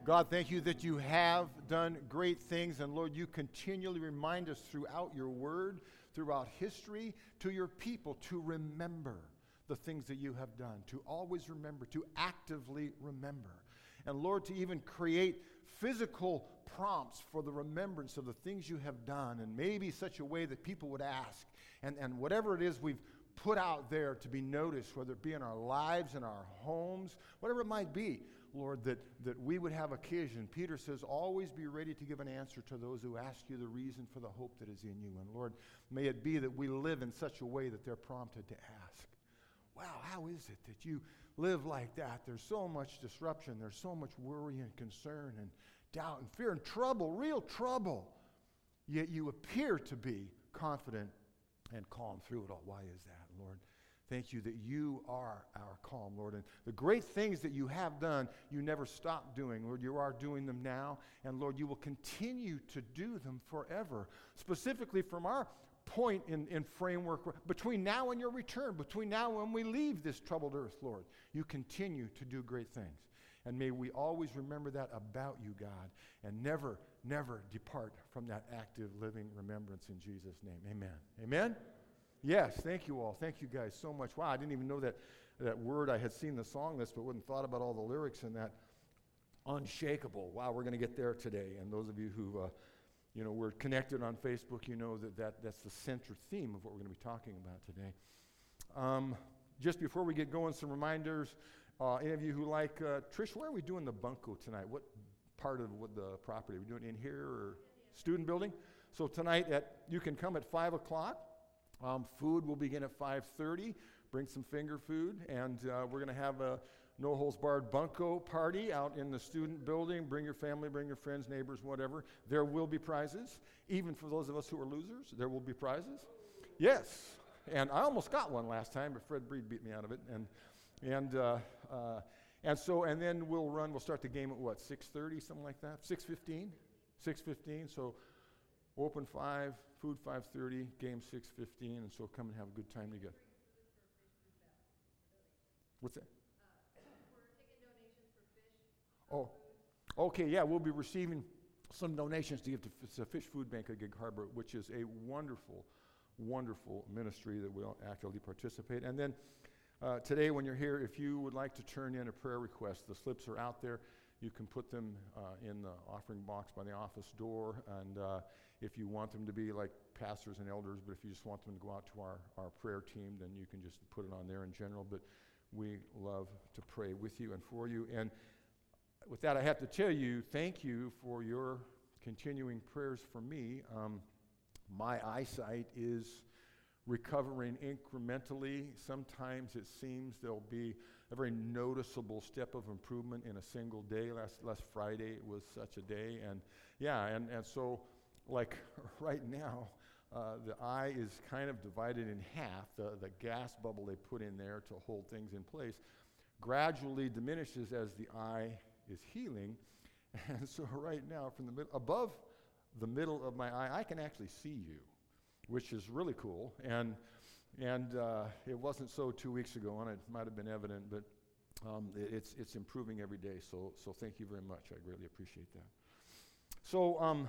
God, thank you that you have done great things. And Lord, you continually remind us throughout your word, throughout history, to your people to remember the things that you have done, to always remember, to actively remember. And Lord, to even create physical prompts for the remembrance of the things you have done, and maybe such a way that people would ask. And whatever it is we've put out there to be noticed, whether it be in our lives, in our homes, whatever it might be, Lord, that we would have occasion. Peter says, always be ready to give an answer to those who ask you the reason for the hope that is in you. And Lord, may it be that we live in such a way that they're prompted to ask, wow, how is it that you live like that? There's so much disruption. There's so much worry and concern and doubt and fear and trouble, real trouble. Yet you appear to be confident and calm through it all. Why is that, Lord? Thank you that you are our calm, Lord. And the great things that you have done, you never stop doing. Lord, you are doing them now. And Lord, you will continue to do them forever. Specifically from our point in framework, between now and your return, between now and when we leave this troubled earth, Lord, you continue to do great things. And may we always remember that about you, God, and never, never depart from that active, living remembrance in Jesus' name. Amen. Amen? Yes, thank you all. Thank you guys so much. Wow, I didn't even know that word. I had seen the song list, but wouldn't thought about all the lyrics in that. Unshakable. Wow, we're going to get there today. And those of you who, we're connected on Facebook, you know that's the center theme of what we're going to be talking about today. Just before we get going, some reminders. Any of you who like, Trish, where are we doing the bunco tonight? What part of the property? Are we doing it in here or student building? So tonight you can come at 5 o'clock. Food will begin at 5:30. Bring some finger food, and we're going to have a no-holds-barred bunco party out in the student building. Bring your family, bring your friends, neighbors, whatever. There will be prizes. Even for those of us who are losers, there will be prizes. Yes, and I almost got one last time, but Fred Breed beat me out of it. And then we'll start the game at what, 6:30, something like that? 6:15? 6:15, so open 5, food 5:30, game 6:15, and so come and have a good time together. What's that? We're taking donations for fish. Oh, okay, yeah, we'll be receiving some donations to give to the Fish Food Bank at Gig Harbor, which is a wonderful, wonderful ministry that will actively participate. And then today when you're here, if you would like to turn in a prayer request, the slips are out there. You can put them in the offering box by the office door, and if you want them to be like pastors and elders, but if you just want them to go out to our prayer team, then you can just put it on there in general. But we love to pray with you and for you. And with that, I have to tell you, thank you for your continuing prayers for me. My eyesight is recovering incrementally. Sometimes it seems there'll be a very noticeable step of improvement in a single day. Last Friday it was such a day, and so like right now, the eye is kind of divided in half. The gas bubble they put in there to hold things in place gradually diminishes as the eye is healing, and so right now, from the above the middle of my eye, I can actually see you, which is really cool. And it wasn't so 2 weeks ago, and it might have been evident, but it's improving every day. So thank you very much. I greatly appreciate that. So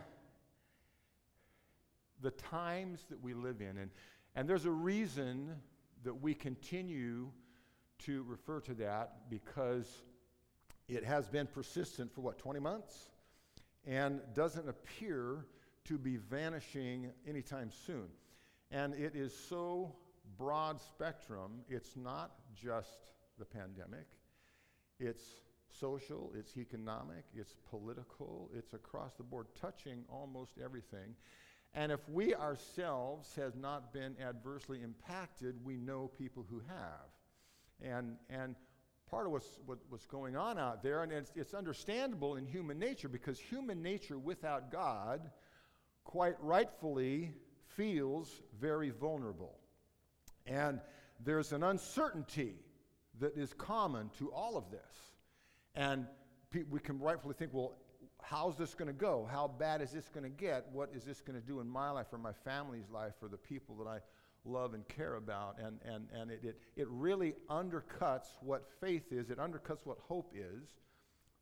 the times that we live in, and there's a reason that we continue to refer to that, because it has been persistent for 20 months, and doesn't appear to be vanishing anytime soon. And it is so broad spectrum. It's not just the pandemic. It's social, it's economic, it's political, it's across the board, touching almost everything. And if we ourselves have not been adversely impacted, we know people who have. And part of what's going on out there, and it's understandable in human nature, because human nature without God quite rightfully feels very vulnerable. And there's an uncertainty that is common to all of this. And we can rightfully think, well, how's this going to go? How bad is this going to get? What is this going to do in my life or my family's life or the people that I love and care about? And it really undercuts what faith is. It undercuts what hope is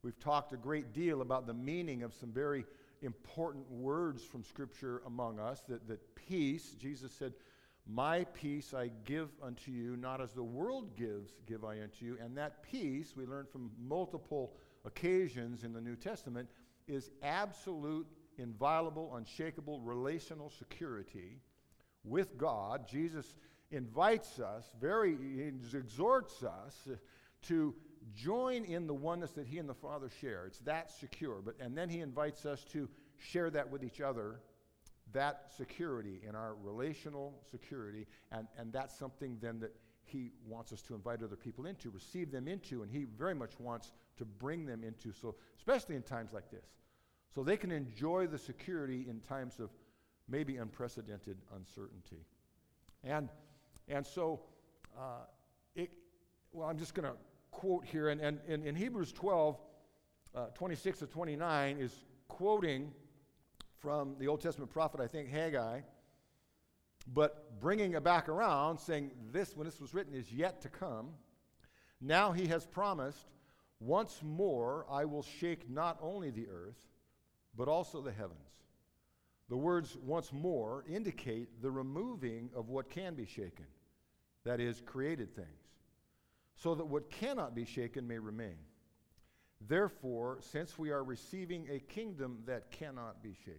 We've talked a great deal about the meaning of some very important words from Scripture among us, that peace, Jesus said, my peace I give unto you, not as the world gives, give I unto you. And that peace, we learn from multiple occasions in the New Testament, is absolute, inviolable, unshakable relational security with God. Jesus invites us, he exhorts us to join in the oneness that he and the Father share. It's that secure. And then he invites us to share that with each other, that security in our relational security, and that's something then that he wants us to invite other people into, receive them into, and he very much wants to bring them into, so especially in times like this, so they can enjoy the security in times of maybe unprecedented uncertainty. And so, I'm just going to quote here, and in Hebrews 12, 26 to 29 is quoting from the Old Testament prophet, I think, Haggai, but bringing it back around, saying this, when this was written, is yet to come. Now he has promised, once more I will shake not only the earth, but also the heavens. The words once more indicate the removing of what can be shaken, that is, created things, so that what cannot be shaken may remain. Therefore, since we are receiving a kingdom that cannot be shaken,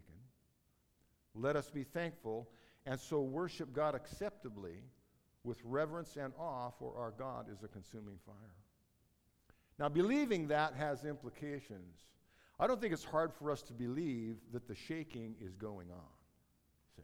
let us be thankful and so worship God acceptably with reverence and awe, for our God is a consuming fire. Now, believing that has implications. I don't think it's hard for us to believe that the shaking is going on.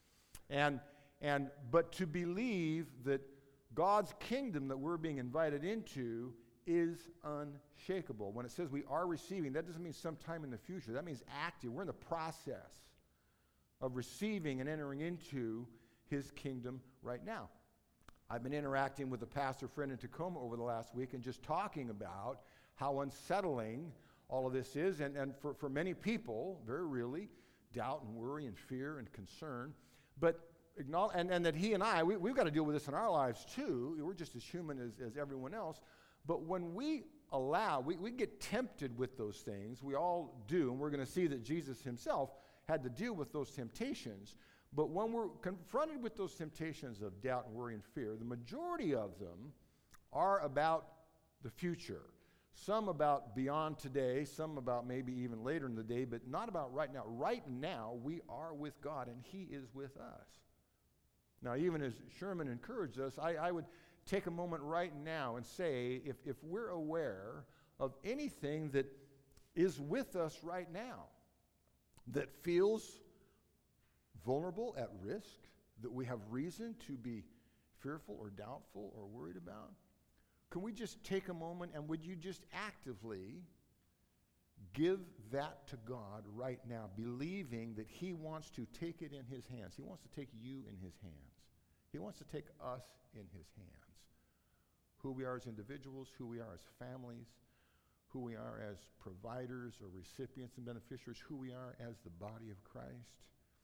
See? But to believe that God's kingdom that we're being invited into is unshakable. When it says we are receiving, that doesn't mean sometime in the future. That means active. We're in the process of receiving and entering into his kingdom right now. I've been interacting with a pastor friend in Tacoma over the last week and just talking about how unsettling all of this is, and for many people, very really, doubt and worry and fear and concern. But and that he and I, we've got to deal with this in our lives too. We're just as human as everyone else. But when we allow, we get tempted with those things. We all do, and we're going to see that Jesus himself had to deal with those temptations. But when we're confronted with those temptations of doubt and worry and fear, the majority of them are about the future. Some about beyond today, some about maybe even later in the day, but not about right now. Right now, we are with God, and he is with us. Now, even as Sherman encouraged us, I would take a moment right now and say, if we're aware of anything that is with us right now, that feels vulnerable, at risk, that we have reason to be fearful or doubtful or worried about, can we just take a moment and would you just actively give that to God right now, believing that he wants to take it in his hands. He wants to take you in his hands. He wants to take us in his hands. Who we are as individuals, who we are as families, who we are as providers or recipients and beneficiaries, who we are as the body of Christ,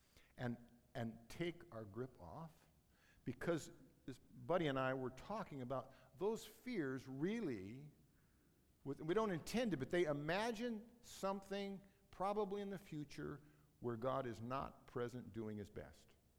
and take our grip off. Because this buddy and I were talking about those fears really, we don't intend it, but they imagine something probably in the future where God is not present doing his best.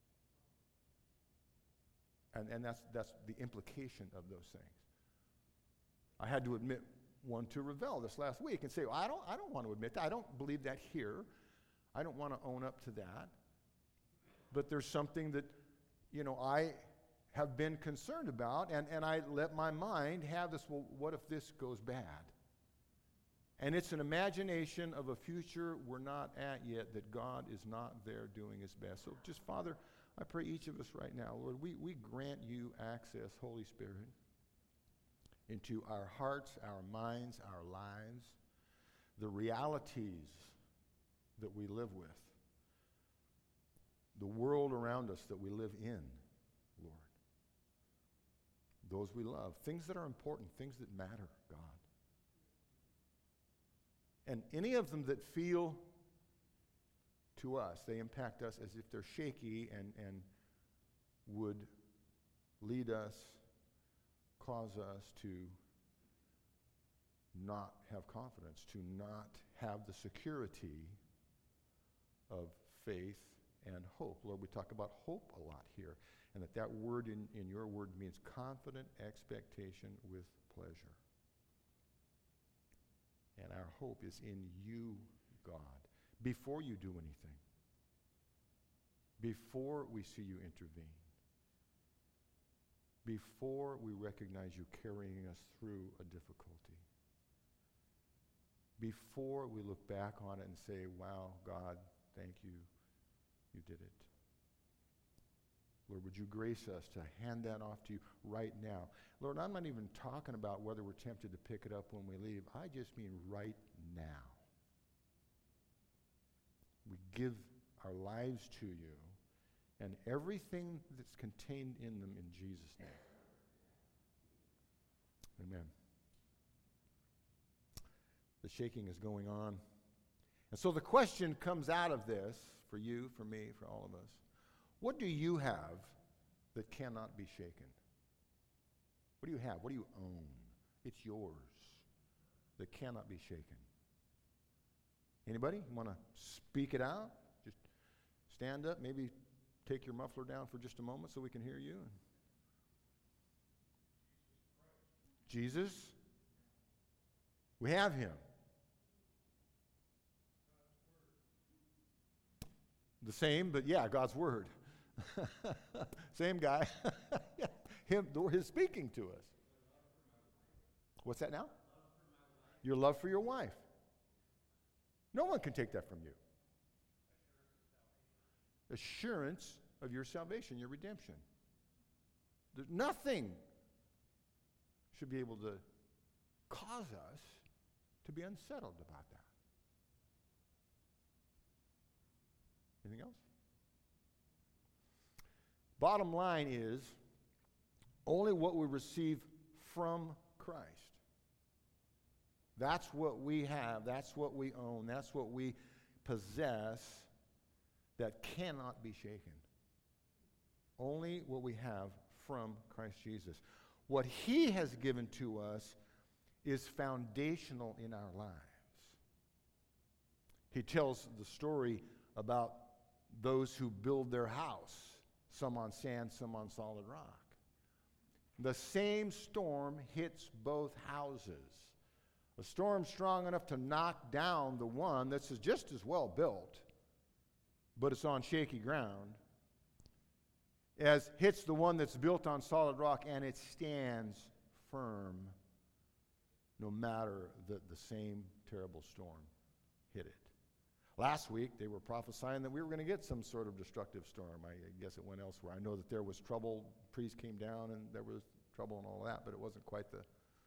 And that's the implication of those things. I had to admit one to Ravel this last week and say, well, I don't want to admit that. I don't believe that here. I don't want to own up to that. But there's something that, I have been concerned about, and I let my mind have this, well, what if this goes bad? And it's an imagination of a future we're not at yet, that God is not there doing his best. So just, Father, I pray each of us right now, Lord, we grant you access, Holy Spirit, into our hearts, our minds, our lives, the realities that we live with, the world around us that we live in, Lord. Those we love, things that are important, things that matter, God. And any of them that feel to us, they impact us as if they're shaky and would lead us, cause us to not have confidence, to not have the security of faith and hope. Lord, we talk about hope a lot here, and that word in your word means confident expectation with pleasure. And our hope is in you, God, before you do anything, before we see you intervene, before we recognize you carrying us through a difficulty, before we look back on it and say, wow, God, thank you, you did it. Lord, would you grace us to hand that off to you right now? Lord, I'm not even talking about whether we're tempted to pick it up when we leave. I just mean right now. We give our lives to you and everything that's contained in them in Jesus' name. Amen. The shaking is going on. And so the question comes out of this, for you, for me, for all of us. What do you have that cannot be shaken? What do you have? What do you own? It's yours that cannot be shaken. Anybody? You want to speak it out? Just stand up, maybe take your muffler down for just a moment so we can hear you. Jesus. We have him. The same, but yeah, God's word. Same guy. Him, his speaking to us. What's that now? Your love for your wife. No one can take that from you. Assurance of your salvation, your redemption. There's nothing should be able to cause us to be unsettled about that. Anything else? Bottom line is, only what we receive from Christ. That's what we have, that's what we own, that's what we possess that cannot be shaken. Only what we have from Christ Jesus. What he has given to us is foundational in our lives. He tells the story about those who build their house, some on sand, some on solid rock. The same storm hits both houses. A storm strong enough to knock down the one that's just as well built, but it's on shaky ground, as hits the one that's built on solid rock, and it stands firm no matter the same terrible storm hit it. Last week, they were prophesying that we were going to get some sort of destructive storm. I guess it went elsewhere. I know that there was trouble. Priest came down, and there was trouble and all that, but it wasn't quite the,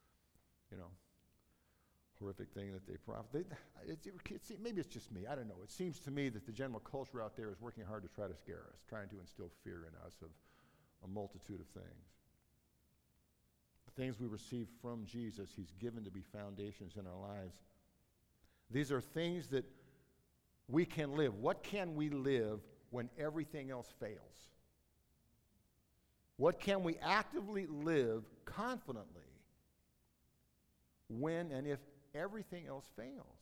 horrific thing that they prophesied. Maybe it's just me. I don't know. It seems to me that the general culture out there is working hard to try to scare us, trying to instill fear in us of a multitude of things. The things we receive from Jesus, he's given to be foundations in our lives. These are things that we can live. What can we live when everything else fails? What can we actively live confidently when and if everything else fails?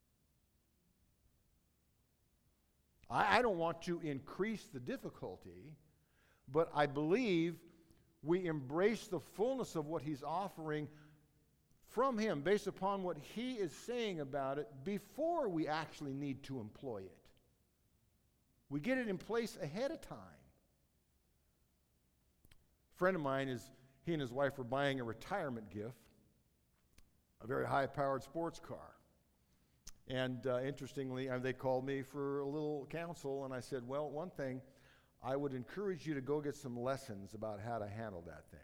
I don't want to increase the difficulty, but I believe we embrace the fullness of what he's offering from him based upon what he is saying about it before we actually need to employ it. We get it in place ahead of time. A friend of mine, he and his wife were buying a retirement gift, a very high-powered sports car. And interestingly, they called me for a little counsel, and I said, well, one thing, I would encourage you to go get some lessons about how to handle that thing.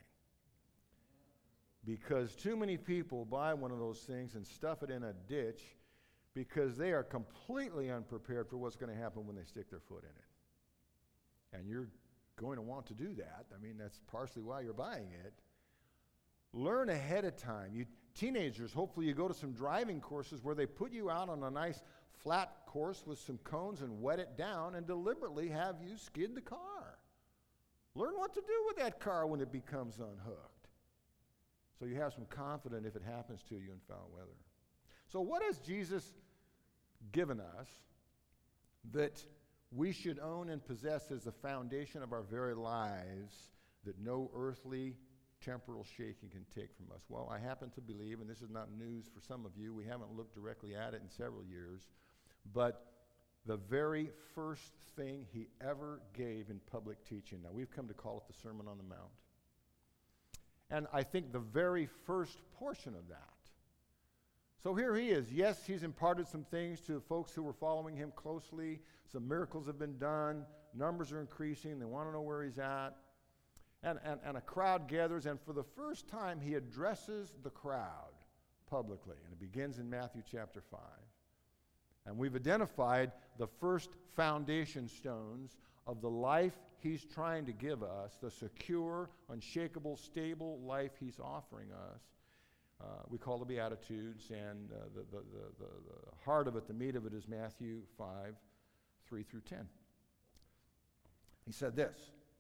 Because too many people buy one of those things and stuff it in a ditch because they are completely unprepared for what's going to happen when they stick their foot in it. And you're going to want to do that. I mean, that's partially why you're buying it. Learn ahead of time. You teenagers, hopefully you go to some driving courses where they put you out on a nice flat course with some cones and wet it down and deliberately have you skid the car. Learn what to do with that car when it becomes unhooked. So you have some confidence if it happens to you in foul weather. So what has Jesus given us that we should own and possess as the foundation of our very lives that no earthly temporal shaking can take from us? Well, I happen to believe, and this is not news for some of you, we haven't looked directly at it in several years, but the very first thing he ever gave in public teaching, now we've come to call it the Sermon on the Mount, and I think the very first portion of that. So here he is. Yes, he's imparted some things to the folks who were following him closely. Some miracles have been done. Numbers are increasing. They want to know where he's at. And a crowd gathers, and for the first time, he addresses the crowd publicly. And it begins in Matthew chapter 5. And we've identified the first foundation stones of the life he's trying to give us, the secure, unshakable, stable life he's offering us. We call the Beatitudes, and the heart of it, the meat of it, is Matthew 5, 3 through 10. He said this: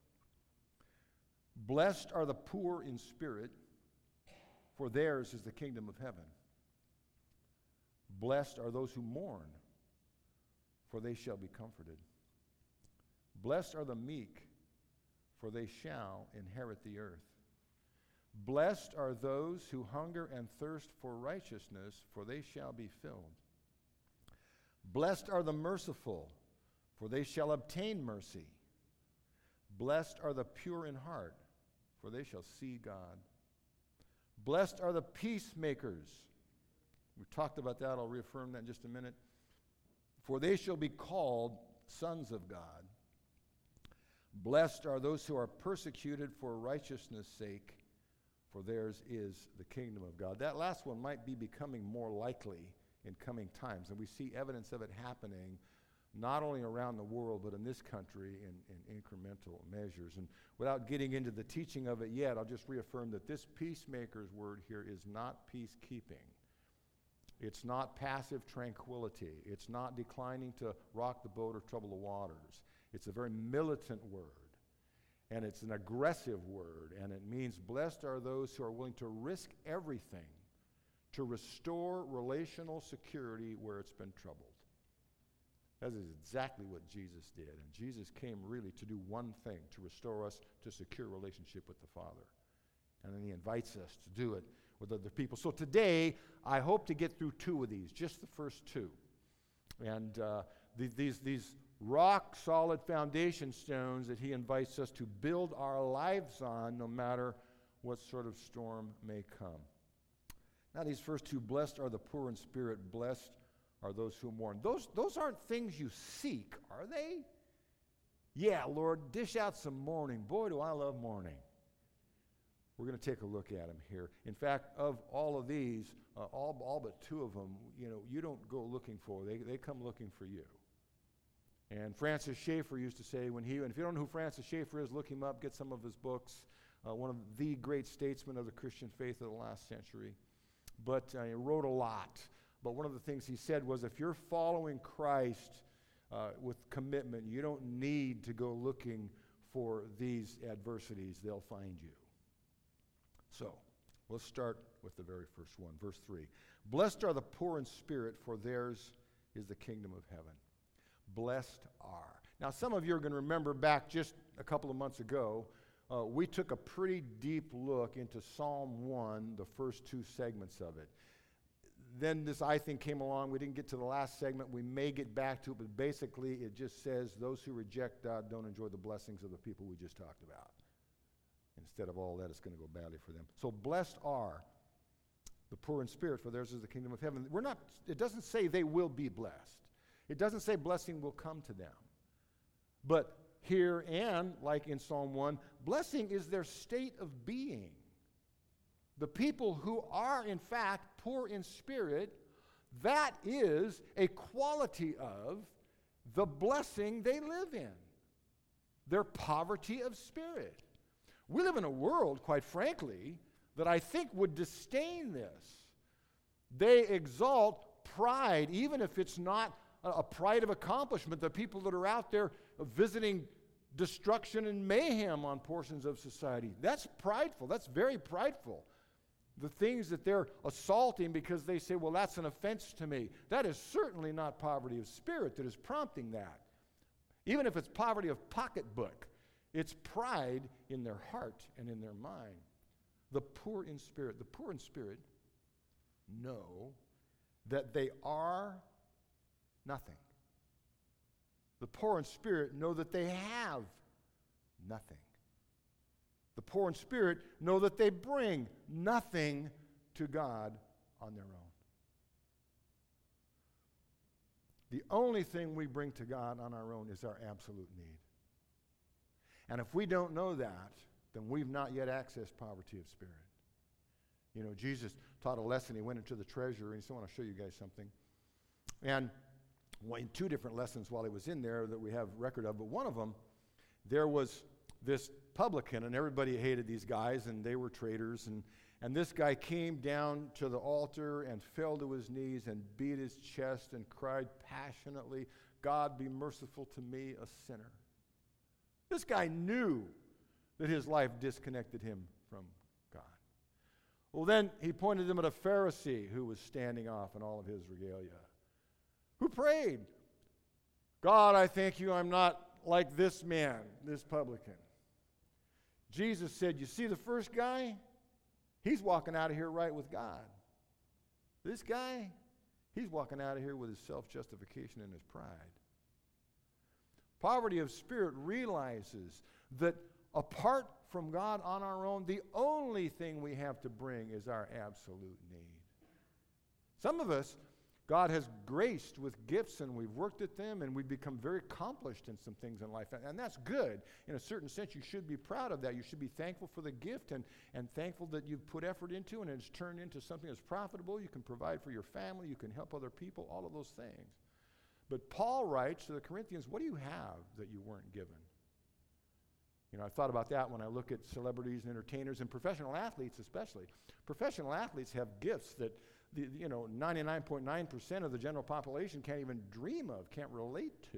"Blessed are the poor in spirit, for theirs is the kingdom of heaven. Blessed are those who mourn, for they shall be comforted. Blessed are the meek, for they shall inherit the earth. Blessed are those who hunger and thirst for righteousness, for they shall be filled. Blessed are the merciful, for they shall obtain mercy. Blessed are the pure in heart, for they shall see God. Blessed are the peacemakers." We've talked about that. I'll reaffirm that in just a minute. "For they shall be called sons of God. Blessed are those who are persecuted for righteousness' sake, for theirs is the kingdom of God." That last one might be becoming more likely in coming times, and we see evidence of it happening not only around the world, but in this country in incremental measures. And without getting into the teaching of it yet, I'll just reaffirm that this peacemaker's word here is not peacekeeping. It's not passive tranquility. It's not declining to rock the boat or trouble the waters. It's a very militant word, and it's an aggressive word, and it means blessed are those who are willing to risk everything to restore relational security where it's been troubled. That is exactly what Jesus did, and Jesus came really to do one thing, to restore us to secure relationship with the Father. And then he invites us to do it with other people. So today, I hope to get through two of these, just the first two. And these rock-solid foundation stones that he invites us to build our lives on, no matter what sort of storm may come. Now, these first two, blessed are the poor in spirit, blessed are those who mourn. Those aren't things you seek, are they? Yeah, Lord, dish out some mourning. Boy, do I love mourning. We're going to take a look at them here. In fact, of all of these, all but two of them, you don't go looking for. They come looking for you. And Francis Schaeffer used to say, and if you don't know who Francis Schaeffer is, look him up, get some of his books. One of the great statesmen of the Christian faith of the last century. But he wrote a lot. But one of the things he said was, if you're following Christ with commitment, you don't need to go looking for these adversities. They'll find you. So, let's start with the very first one, verse 3. Blessed are the poor in spirit, for theirs is the kingdom of heaven. Blessed are. Now, some of you are going to remember back just a couple of months ago, we took a pretty deep look into Psalm 1, the first two segments of it. Then this, I think, came along. We didn't get to the last segment. We may get back to it, but basically it just says those who reject God don't enjoy the blessings of the people we just talked about. Instead of all that, it's going to go badly for them. So blessed are the poor in spirit, for theirs is the kingdom of heaven. It doesn't say they will be blessed. It doesn't say blessing will come to them. But here, and like in Psalm 1, blessing is their state of being. The people who are, in fact, poor in spirit, that is a quality of the blessing they live in. Their poverty of spirit. We live in a world, quite frankly, that I think would disdain this. They exalt pride, even if it's not a pride of accomplishment. The people that are out there visiting destruction and mayhem on portions of society. That's prideful. That's very prideful. the things that they're assaulting because they say, well, that's an offense to me. That is certainly not poverty of spirit that is prompting that. Even if it's poverty of pocketbook, it's pride in their heart and in their mind. The poor in spirit know that they are nothing. The poor in spirit know that they have nothing. The poor in spirit know that they bring nothing to God on their own. The only thing we bring to God on our own is our absolute need. And if we don't know that, then we've not yet accessed poverty of spirit. You know, Jesus taught a lesson. He went into the treasury, and he said, I want to show you guys something. And in two different lessons while he was in there that we have record of, but one of them, there was this publican, and everybody hated these guys, and they were traitors, and this guy came down to the altar and fell to his knees and beat his chest and cried passionately, God, be merciful to me, a sinner. This guy knew that his life disconnected him from God. Well, then he pointed them at a Pharisee who was standing off in all of his regalia, who prayed, God, I thank you I'm not like this man, this publican. Jesus said, you see the first guy? He's walking out of here right with God. This guy, he's walking out of here with his self-justification and his pride. Poverty of spirit realizes that apart from God on our own, the only thing we have to bring is our absolute need. Some of us, God has graced with gifts, and we've worked at them, and we've become very accomplished in some things in life. And that's good. In a certain sense, you should be proud of that. You should be thankful for the gift and thankful that you've put effort into and it's turned into something that's profitable. You can provide for your family. You can help other people, all of those things. But Paul writes to the Corinthians, what do you have that you weren't given? You know, I thought about that when I look at celebrities and entertainers and professional athletes especially. Professional athletes have gifts that 99.9% of the general population can't even dream of, can't relate to.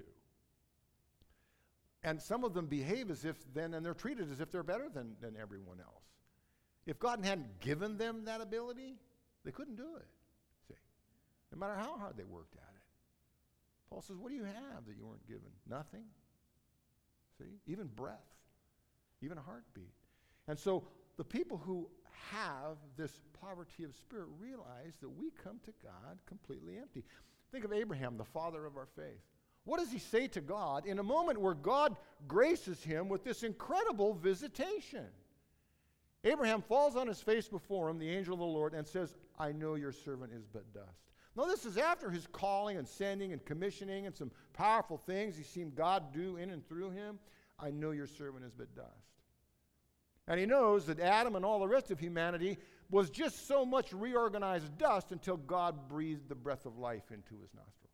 And some of them behave as if then, and they're treated as if they're better than everyone else. If God hadn't given them that ability, they couldn't do it, see, no matter how hard they worked at it. Paul says, what do you have that you weren't given? Nothing. See, even breath, even a heartbeat. And so the people who have this poverty of spirit realize that we come to God completely empty. Think of Abraham, the father of our faith. What does he say to God in a moment where God graces him with this incredible visitation? Abraham falls on his face before him, the angel of the Lord, and says, I know your servant is but dust. Now, this is after his calling and sending and commissioning and some powerful things he's seen God do in and through him. I know your servant is but dust. And he knows that Adam and all the rest of humanity was just so much reorganized dust until God breathed the breath of life into his nostrils.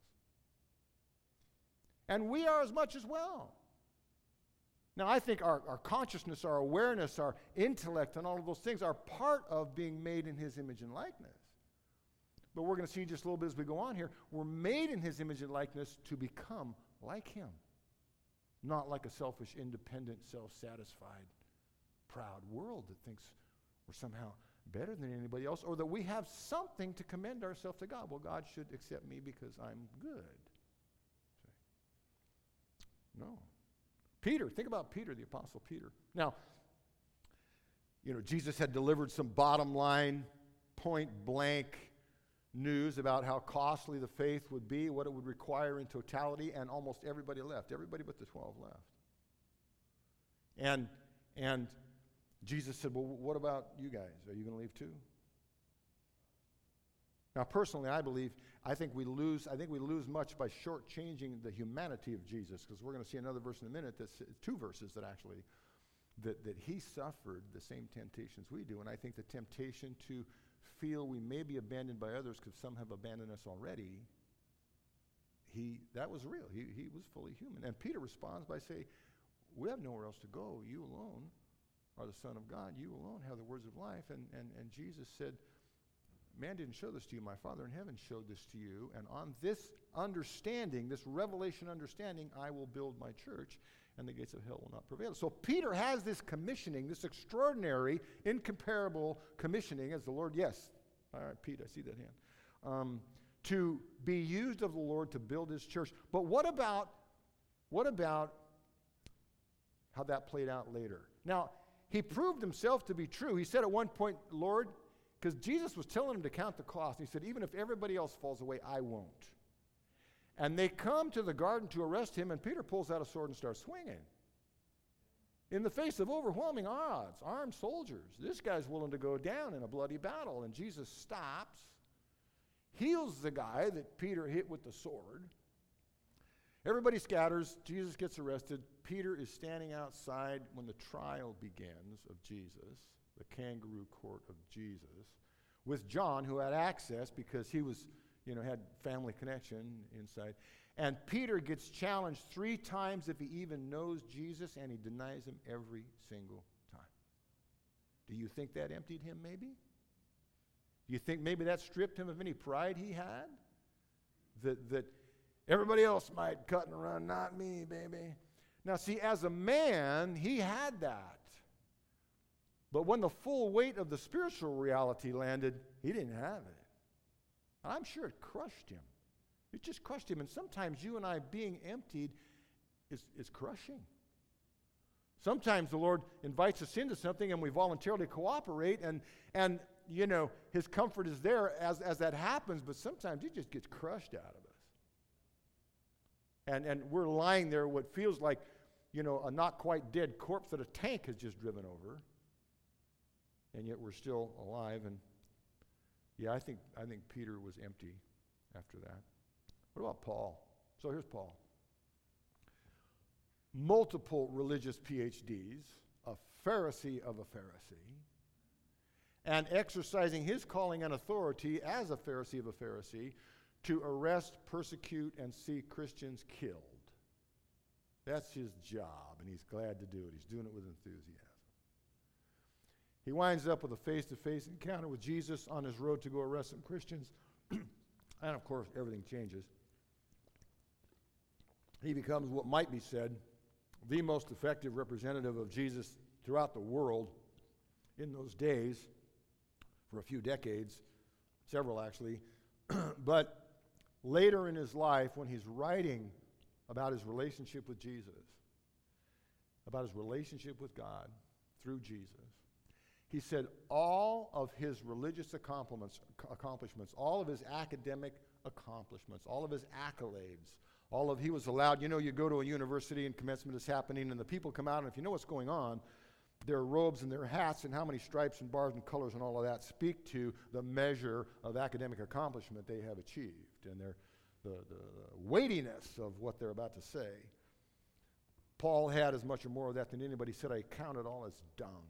And we are as much as well. Now, I think our consciousness, our awareness, our intellect, and all of those things are part of being made in his image and likeness. But we're going to see just a little bit as we go on here. We're made in his image and likeness to become like him. Not like a selfish, independent, self-satisfied, proud world that thinks we're somehow better than anybody else, or that we have something to commend ourselves to God. Well, God should accept me because I'm good. No. Peter, think about Peter, the Apostle Peter. Now, you know, Jesus had delivered some bottom line, point blank news about how costly the faith would be, what it would require in totality, and almost everybody left. Everybody but the 12 left. And Jesus said, well, what about you guys? Are you going to leave too? Now, personally, I think we lose much by shortchanging the humanity of Jesus, because we're going to see another verse in a minute, two verses that actually, that he suffered the same temptations we do. And I think the temptation to feel we may be abandoned by others because some have abandoned us already, that was real. He was fully human. And Peter responds by saying, we have nowhere else to go. You alone are the Son of God. You alone have the words of life. And Jesus said, man didn't show this to you. My Father in heaven showed this to you. And on this understanding, this revelation understanding, I will build my church. and the gates of hell will not prevail. So Peter has this commissioning, this extraordinary, incomparable commissioning as the Lord, yes, all right, Pete, I see that hand, to be used of the Lord to build his church. But what about how that played out later? Now, he proved himself to be true. He said at one point, Lord, because Jesus was telling him to count the cost. He said, even if everybody else falls away, I won't. And they come to the garden to arrest him, and Peter pulls out a sword and starts swinging. In the face of overwhelming odds, armed soldiers. This guy's willing to go down in a bloody battle. And Jesus stops, heals the guy that Peter hit with the sword. Everybody scatters. Jesus gets arrested. Peter is standing outside when the trial begins of Jesus, the kangaroo court of Jesus, with John, who had access because he was, had family connection inside. And Peter gets challenged 3 times if he even knows Jesus, and he denies him every single time. Do you think that emptied him maybe? Do you think maybe that stripped him of any pride he had? That everybody else might cut and run, not me, baby. Now see, as a man, he had that. But when the full weight of the spiritual reality landed, he didn't have it. And I'm sure it crushed him. It just crushed him. And sometimes you and I being emptied is crushing. Sometimes the Lord invites us into something and we voluntarily cooperate, and his comfort is there as that happens, but sometimes he just gets crushed out of us. And we're lying there what feels like, a not quite dead corpse that a tank has just driven over. And yet we're still alive. And yeah, I think Peter was empty after that. What about Paul? So here's Paul. Multiple religious PhDs, a Pharisee of a Pharisee, and exercising his calling and authority as a Pharisee of a Pharisee to arrest, persecute, and see Christians killed. That's his job, and he's glad to do it. He's doing it with enthusiasm. He winds up with a face-to-face encounter with Jesus on his road to go arrest some Christians. And of course, everything changes. He becomes what might be said the most effective representative of Jesus throughout the world in those days for a few decades, several actually. But later in his life, when he's writing about his relationship with Jesus, about his relationship with God through Jesus, he said all of his religious accomplishments, all of his academic accomplishments, all of his accolades, he was allowed, you go to a university and commencement is happening and the people come out, and if you know what's going on, their robes and their hats and how many stripes and bars and colors and all of that speak to the measure of academic accomplishment they have achieved and the weightiness of what they're about to say. Paul had as much or more of that than anybody. He said, I count it all as dung.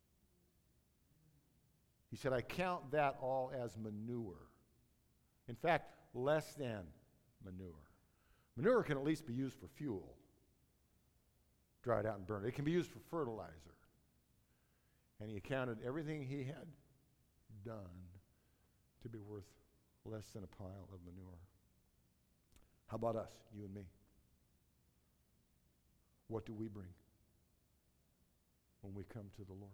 He said, I count that all as manure. In fact, less than manure. Manure can at least be used for fuel. Dry it out and burn it. It can be used for fertilizer. And he accounted everything he had done to be worth less than a pile of manure. How about us, you and me? What do we bring when we come to the Lord?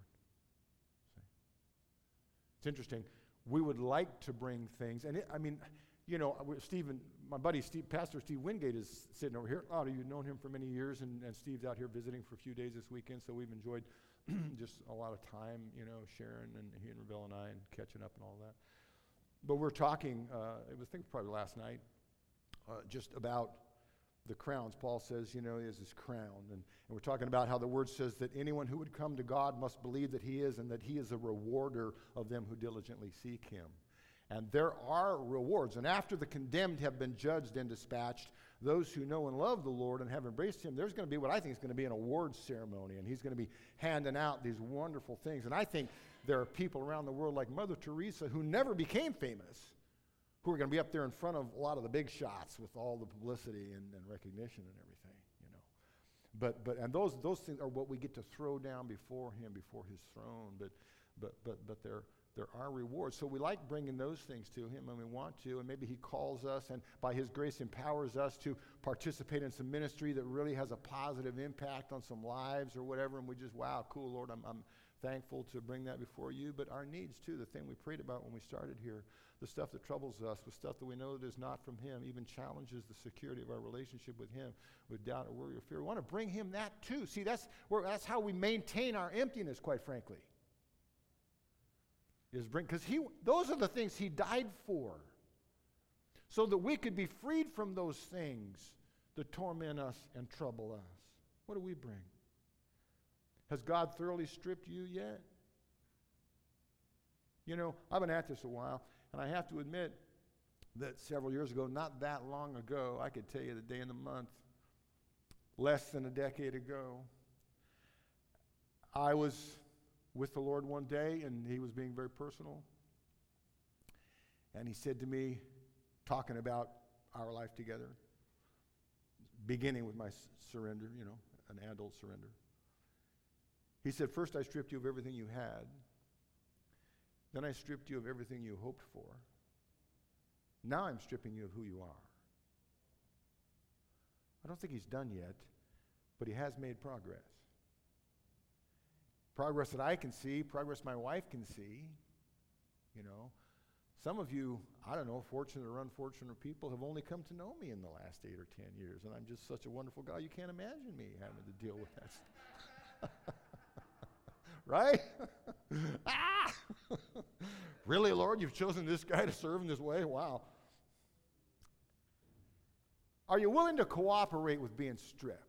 It's interesting. We would like to bring things, and Stephen, my buddy Pastor Steve Wingate is sitting over here. Oh, you've known him for many years, and Steve's out here visiting for a few days this weekend, so we've enjoyed just a lot of time, Sharon and he and Rebel and I, and catching up and all that. But we're talking, I think probably last night, just about the crowns. Paul says, he has this crown. And we're talking about how the word says that anyone who would come to God must believe that he is, and that he is a rewarder of them who diligently seek him. And there are rewards. And after the condemned have been judged and dispatched, those who know and love the Lord and have embraced him, there's going to be what I think is going to be an awards ceremony. And he's going to be handing out these wonderful things. And I think there are people around the world like Mother Teresa who never became famous, who are going to be up there in front of a lot of the big shots with all the publicity and recognition and everything, But those things are what we get to throw down before him, before his throne. But there are rewards. So we like bringing those things to him, and we want to, and maybe he calls us and by his grace empowers us to participate in some ministry that really has a positive impact on some lives or whatever, and we just, wow, cool, Lord, I'm thankful to bring that before you. But our needs too, the thing we prayed about when we started here, the stuff that troubles us, the stuff that we know that is not from him, even challenges the security of our relationship with him, with doubt or worry or fear. We want to bring him that too. See, that's how we maintain our emptiness, quite frankly. Because those are the things he died for, so that we could be freed from those things that torment us and trouble us. What do we bring? Has God thoroughly stripped you yet? You know, I've been at this a while, and I have to admit that several years ago, not that long ago, I could tell you the day and the month, less than a decade ago, I was with the Lord one day, and he was being very personal. And he said to me, talking about our life together, beginning with my surrender, you know, an adult surrender. He said, first I stripped you of everything you had. Then I stripped you of everything you hoped for. Now I'm stripping you of who you are. I don't think he's done yet, but he has made progress. Progress that I can see, progress my wife can see. You know, some of you, I don't know, fortunate or unfortunate people have only come to know me in the last 8 or 10 years, and I'm just such a wonderful guy. You can't imagine me having to deal with that. Right? Ah! Really, Lord, you've chosen this guy to serve in this way? Wow. Are you willing to cooperate with being stripped?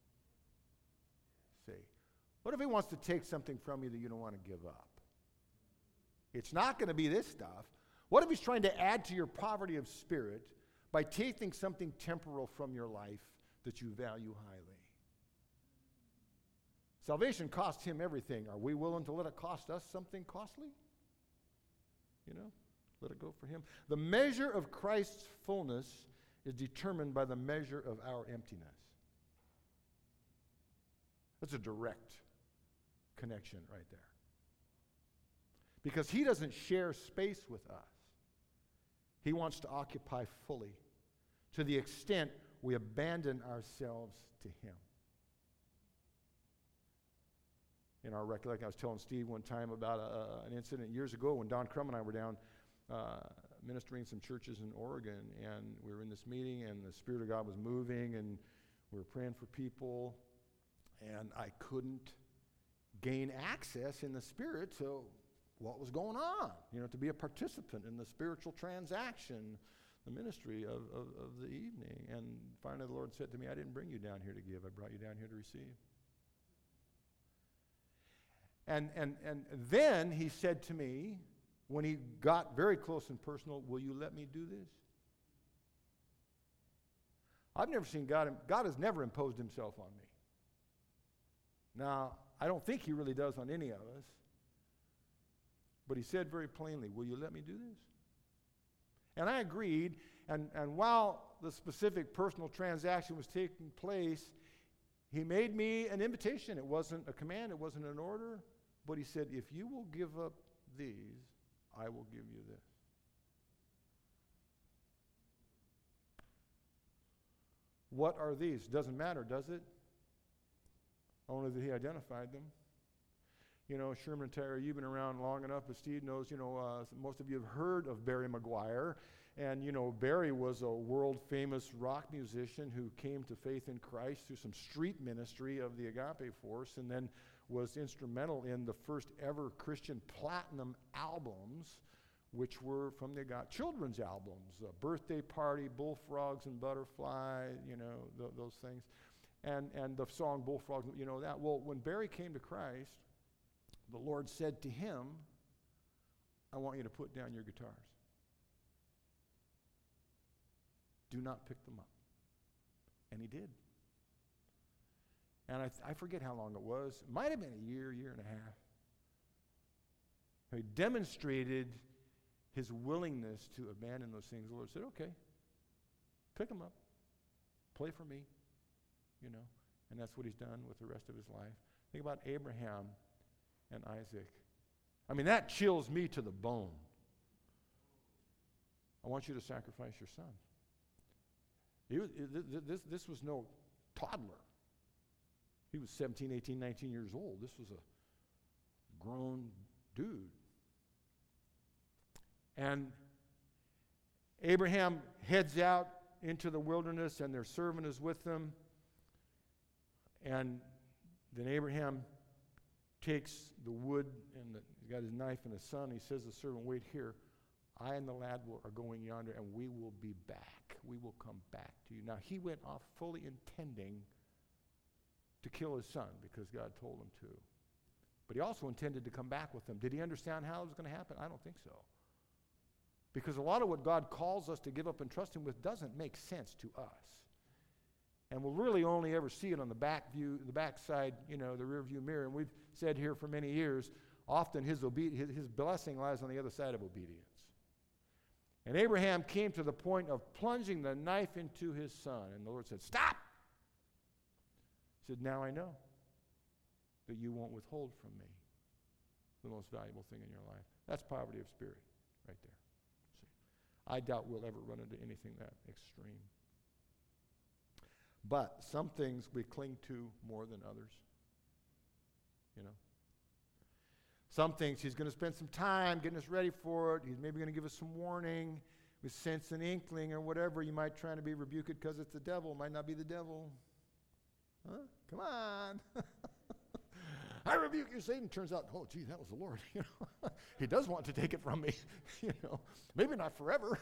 See, what if he wants to take something from you that you don't want to give up? It's not going to be this stuff. What if he's trying to add to your poverty of spirit by taking something temporal from your life that you value highly? Salvation cost him everything. Are we willing to let it cost us something costly? You know, let it go for him. The measure of Christ's fullness is determined by the measure of our emptiness. That's a direct connection right there. Because he doesn't share space with us. He wants to occupy fully, to the extent we abandon ourselves to him. In our recollection, I was telling Steve one time about an incident years ago when Don Crum and I were down ministering some churches in Oregon, and we were in this meeting, and the Spirit of God was moving, and we were praying for people, and I couldn't gain access in the Spirit to what was going on, you know, to be a participant in the spiritual transaction, the ministry of the evening. And finally the Lord said to me, I didn't bring you down here to give, I brought you down here to receive. And then he said to me, when he got very close and personal, will you let me do this? I've never seen God has never imposed himself on me. Now, I don't think he really does on any of us. But he said very plainly, will you let me do this? And I agreed, and while the specific personal transaction was taking place, he made me an invitation. It wasn't a command, it wasn't an order, but he said, if you will give up these, I will give you this. What are these? Doesn't matter, does it? Only that he identified them. You know, Sherman and Tyra, you've been around long enough, but Steve knows, you know, most of you have heard of Barry McGuire. And, you know, Barry was a world-famous rock musician who came to faith in Christ through some street ministry of the Agape Force, and then was instrumental in the first ever Christian platinum albums, which were from the Agape children's albums, Birthday Party, Bullfrogs and Butterfly, you know, those things. And the song Bullfrogs, you know that. Well, when Barry came to Christ, the Lord said to him, I want you to put down your guitars. Do not pick them up. And he did. And I forget how long it was. It might have been a year and a half. He demonstrated his willingness to abandon those things. The Lord said, okay, pick them up. Play for me. You know, and that's what he's done with the rest of his life. Think about Abraham and Isaac. I mean, that chills me to the bone. I want you to sacrifice your son. This was no toddler. He was 17, 18, 19 years old. This was a grown dude. And Abraham heads out into the wilderness, and their servant is with them. And then Abraham takes the wood, and he's got his knife and his son. He says to the servant, wait here. I and the lad are going yonder, and we will be back. We will come back to you. Now, he went off fully intending to kill his son because God told him to. But he also intended to come back with them. Did he understand how it was going to happen? I don't think so. Because a lot of what God calls us to give up and trust him with doesn't make sense to us. And we'll really only ever see it on the back view, the back side, the rear view mirror. And we've said here for many years, often his blessing lies on the other side of obedience. And Abraham came to the point of plunging the knife into his son. And the Lord said, stop! He said, now I know that you won't withhold from me the most valuable thing in your life. That's poverty of spirit right there. See, I doubt we'll ever run into anything that extreme. But some things we cling to more than others. Some things he's going to spend some time getting us ready for it. He's maybe going to give us some warning. We sense an inkling or whatever. You might try to be rebuked because it's the devil. It might not be the devil. Huh? Come on. I rebuke you, Satan. Turns out, oh, gee, that was the Lord. He does want to take it from me. Maybe not forever.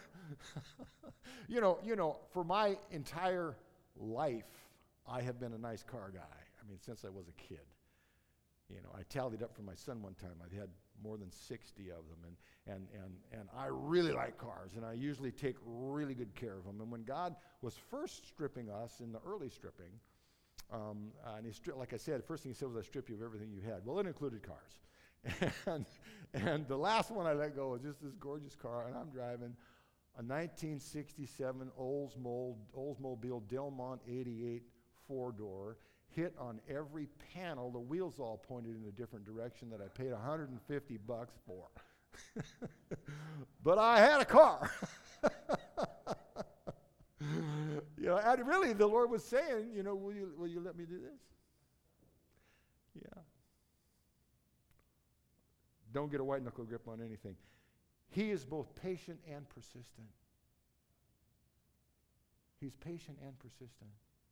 For my entire life, I have been a nice car guy. I mean, since I was a kid. I tallied up for my son one time. I had more than 60 of them, and I really like cars, and I usually take really good care of them. And when God was first stripping us in the early stripping, and like I said, the first thing he said was, I strip you of everything you had. Well, it included cars. And the last one I let go was just this gorgeous car, and I'm driving a 1967 Oldsmobile Delmont 88 four-door, hit on every panel. The wheels all pointed in a different direction that I paid $150 for. But I had a car. And really the Lord was saying, will you let me do this? Yeah. Don't get a white knuckle grip on anything. He is both patient and persistent. He's patient and persistent.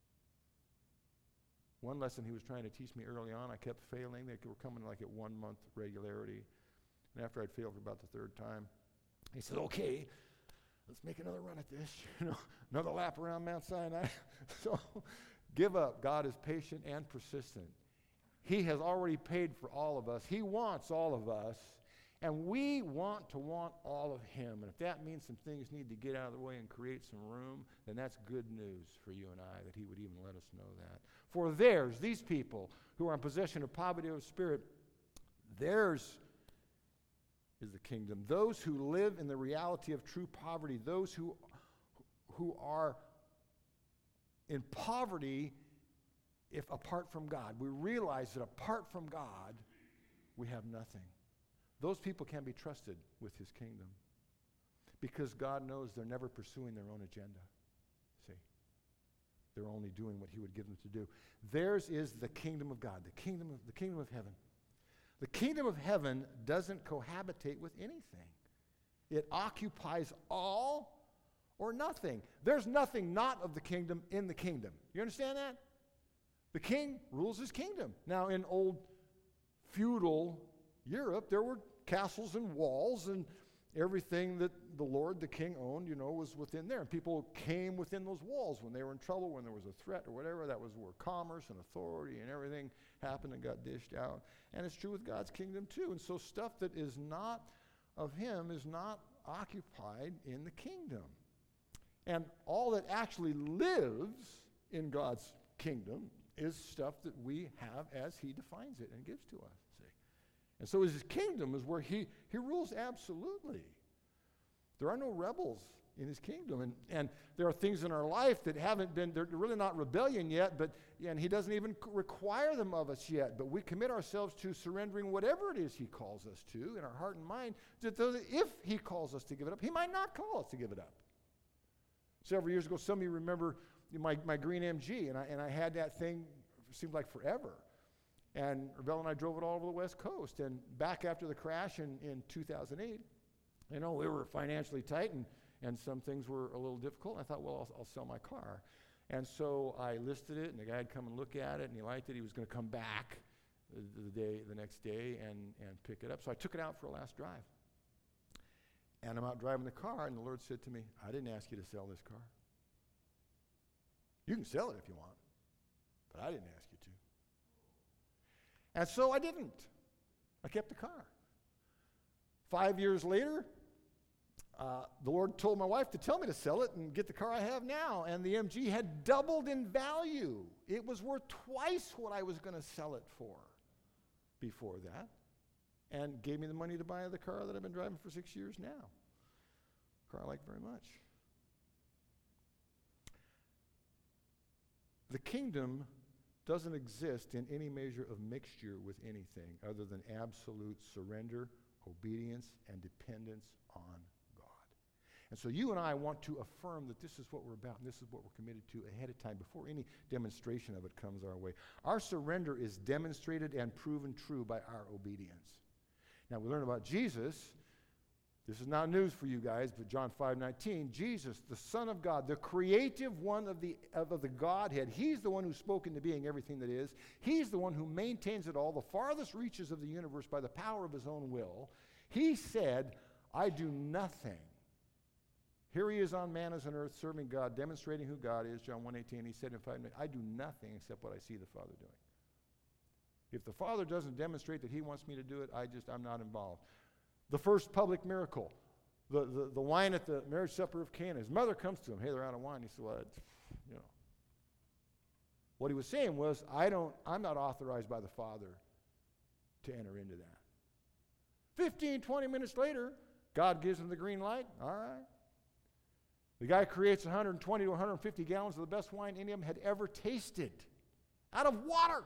One lesson he was trying to teach me early on, I kept failing. They were coming like at 1 month regularity. And after I'd failed for about the third time, he said, okay, let's make another run at this. Another lap around Mount Sinai. So give up. God is patient and persistent. He has already paid for all of us. He wants all of us. And we want all of him. And if that means some things need to get out of the way and create some room, then that's good news for you and I, that he would even let us know that. For these people who are in possession of poverty of spirit, theirs is the kingdom. Those who live in the reality of true poverty, those who are in poverty if apart from God, we realize that apart from God, we have nothing. Those people can be trusted with his kingdom because God knows they're never pursuing their own agenda. See, they're only doing what he would give them to do. Theirs is the kingdom of God, the kingdom of heaven. The kingdom of heaven doesn't cohabitate with anything. It occupies all or nothing. There's nothing not of the kingdom in the kingdom. You understand that? The king rules his kingdom. Now, in old feudal Europe, there were castles and walls, and everything that the Lord, the king, owned, was within there. And people came within those walls when they were in trouble, when there was a threat or whatever. That was where commerce and authority and everything happened and got dished out. And it's true with God's kingdom too. And so stuff that is not of him is not occupied in the kingdom. And all that actually lives in God's kingdom is stuff that we have as he defines it and gives to us. See? And so his kingdom is where he rules absolutely. There are no rebels in his kingdom. And there are things in our life that haven't been, they're really not rebellion yet, and he doesn't even require them of us yet. But we commit ourselves to surrendering whatever it is he calls us to in our heart and mind, that if he calls us to give it up, he might not call us to give it up. Several years ago, some of you remember my green MG, and I had that thing, it seemed like forever. And Rebecca and I drove it all over the West Coast. And back after the crash in 2008, we were financially tight, and some things were a little difficult. I thought, well, I'll sell my car. And so I listed it, and the guy had come and look at it, and he liked it. He was going to come back the next day and pick it up. So I took it out for a last drive. And I'm out driving the car, and the Lord said to me, I didn't ask you to sell this car. You can sell it if you want, but I didn't ask you to. And so I didn't. I kept the car. 5 years later, the Lord told my wife to tell me to sell it and get the car I have now. And the MG had doubled in value. It was worth twice what I was going to sell it for before that. And gave me the money to buy the car that I've been driving for 6 years now. A car I like very much. The kingdom doesn't exist in any measure of mixture with anything other than absolute surrender, obedience, and dependence on God. And so you and I want to affirm that this is what we're about and this is what we're committed to ahead of time before any demonstration of it comes our way. Our surrender is demonstrated and proven true by our obedience. Now we learn about Jesus. This is not news for you guys, but John 5:19, Jesus, the Son of God, the creative one of the Godhead, he's the one who spoke into being everything that is. He's the one who maintains it all, the farthest reaches of the universe by the power of his own will. He said, I do nothing. Here he is on man as on earth, serving God, demonstrating who God is. John 1:18, he said in 5:9, I do nothing except what I see the Father doing. If the Father doesn't demonstrate that he wants me to do it, I'm not involved. The first public miracle, the wine at the marriage supper of Cana. His mother comes to him, hey, they're out of wine. He said, well, What he was saying was, I'm not authorized by the Father to enter into that. 15, 20 minutes later, God gives him the green light. All right. The guy creates 120 to 150 gallons of the best wine any of them had ever tasted out of water.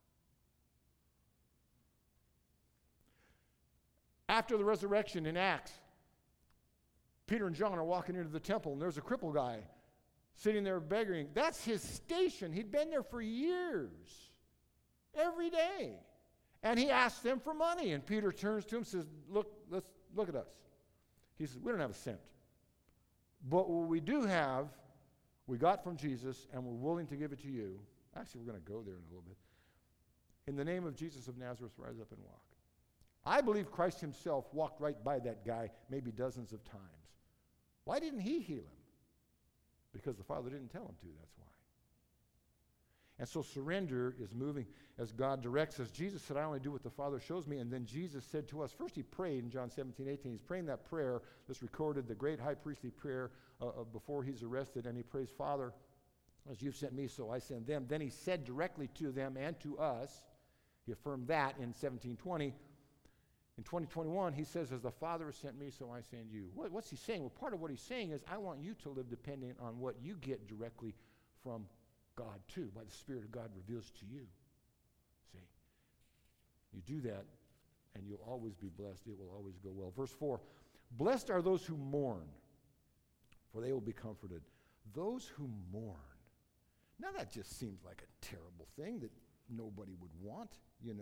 After the resurrection in Acts, Peter and John are walking into the temple, and there's a crippled guy sitting there begging. That's his station. He'd been there for years, every day. And he asks them for money, and Peter turns to him and says, look at us. He says, we don't have a cent. But what we do have, we got from Jesus, and we're willing to give it to you. Actually, we're going to go there in a little bit. In the name of Jesus of Nazareth, rise up and walk. I believe Christ himself walked right by that guy maybe dozens of times. Why didn't he heal him? Because the Father didn't tell him to, that's why. And so surrender is moving as God directs us. Jesus said, I only do what the Father shows me. And then Jesus said to us, first he prayed in John 17:18. He's praying that prayer that's recorded, the great high priestly prayer before he's arrested. And he prays, Father, as you've sent me, so I send them. Then he said directly to them and to us, he affirmed that in 17:20. In 2021, he says, as the Father has sent me, so I send you. What's he saying? Well, part of what he's saying is, I want you to live dependent on what you get directly from God, too, by the Spirit of God reveals to you. See? You do that, and you'll always be blessed. It will always go well. Verse 4, blessed are those who mourn, for they will be comforted. Those who mourn. Now, that just seems like a terrible thing that nobody would want, Yeah.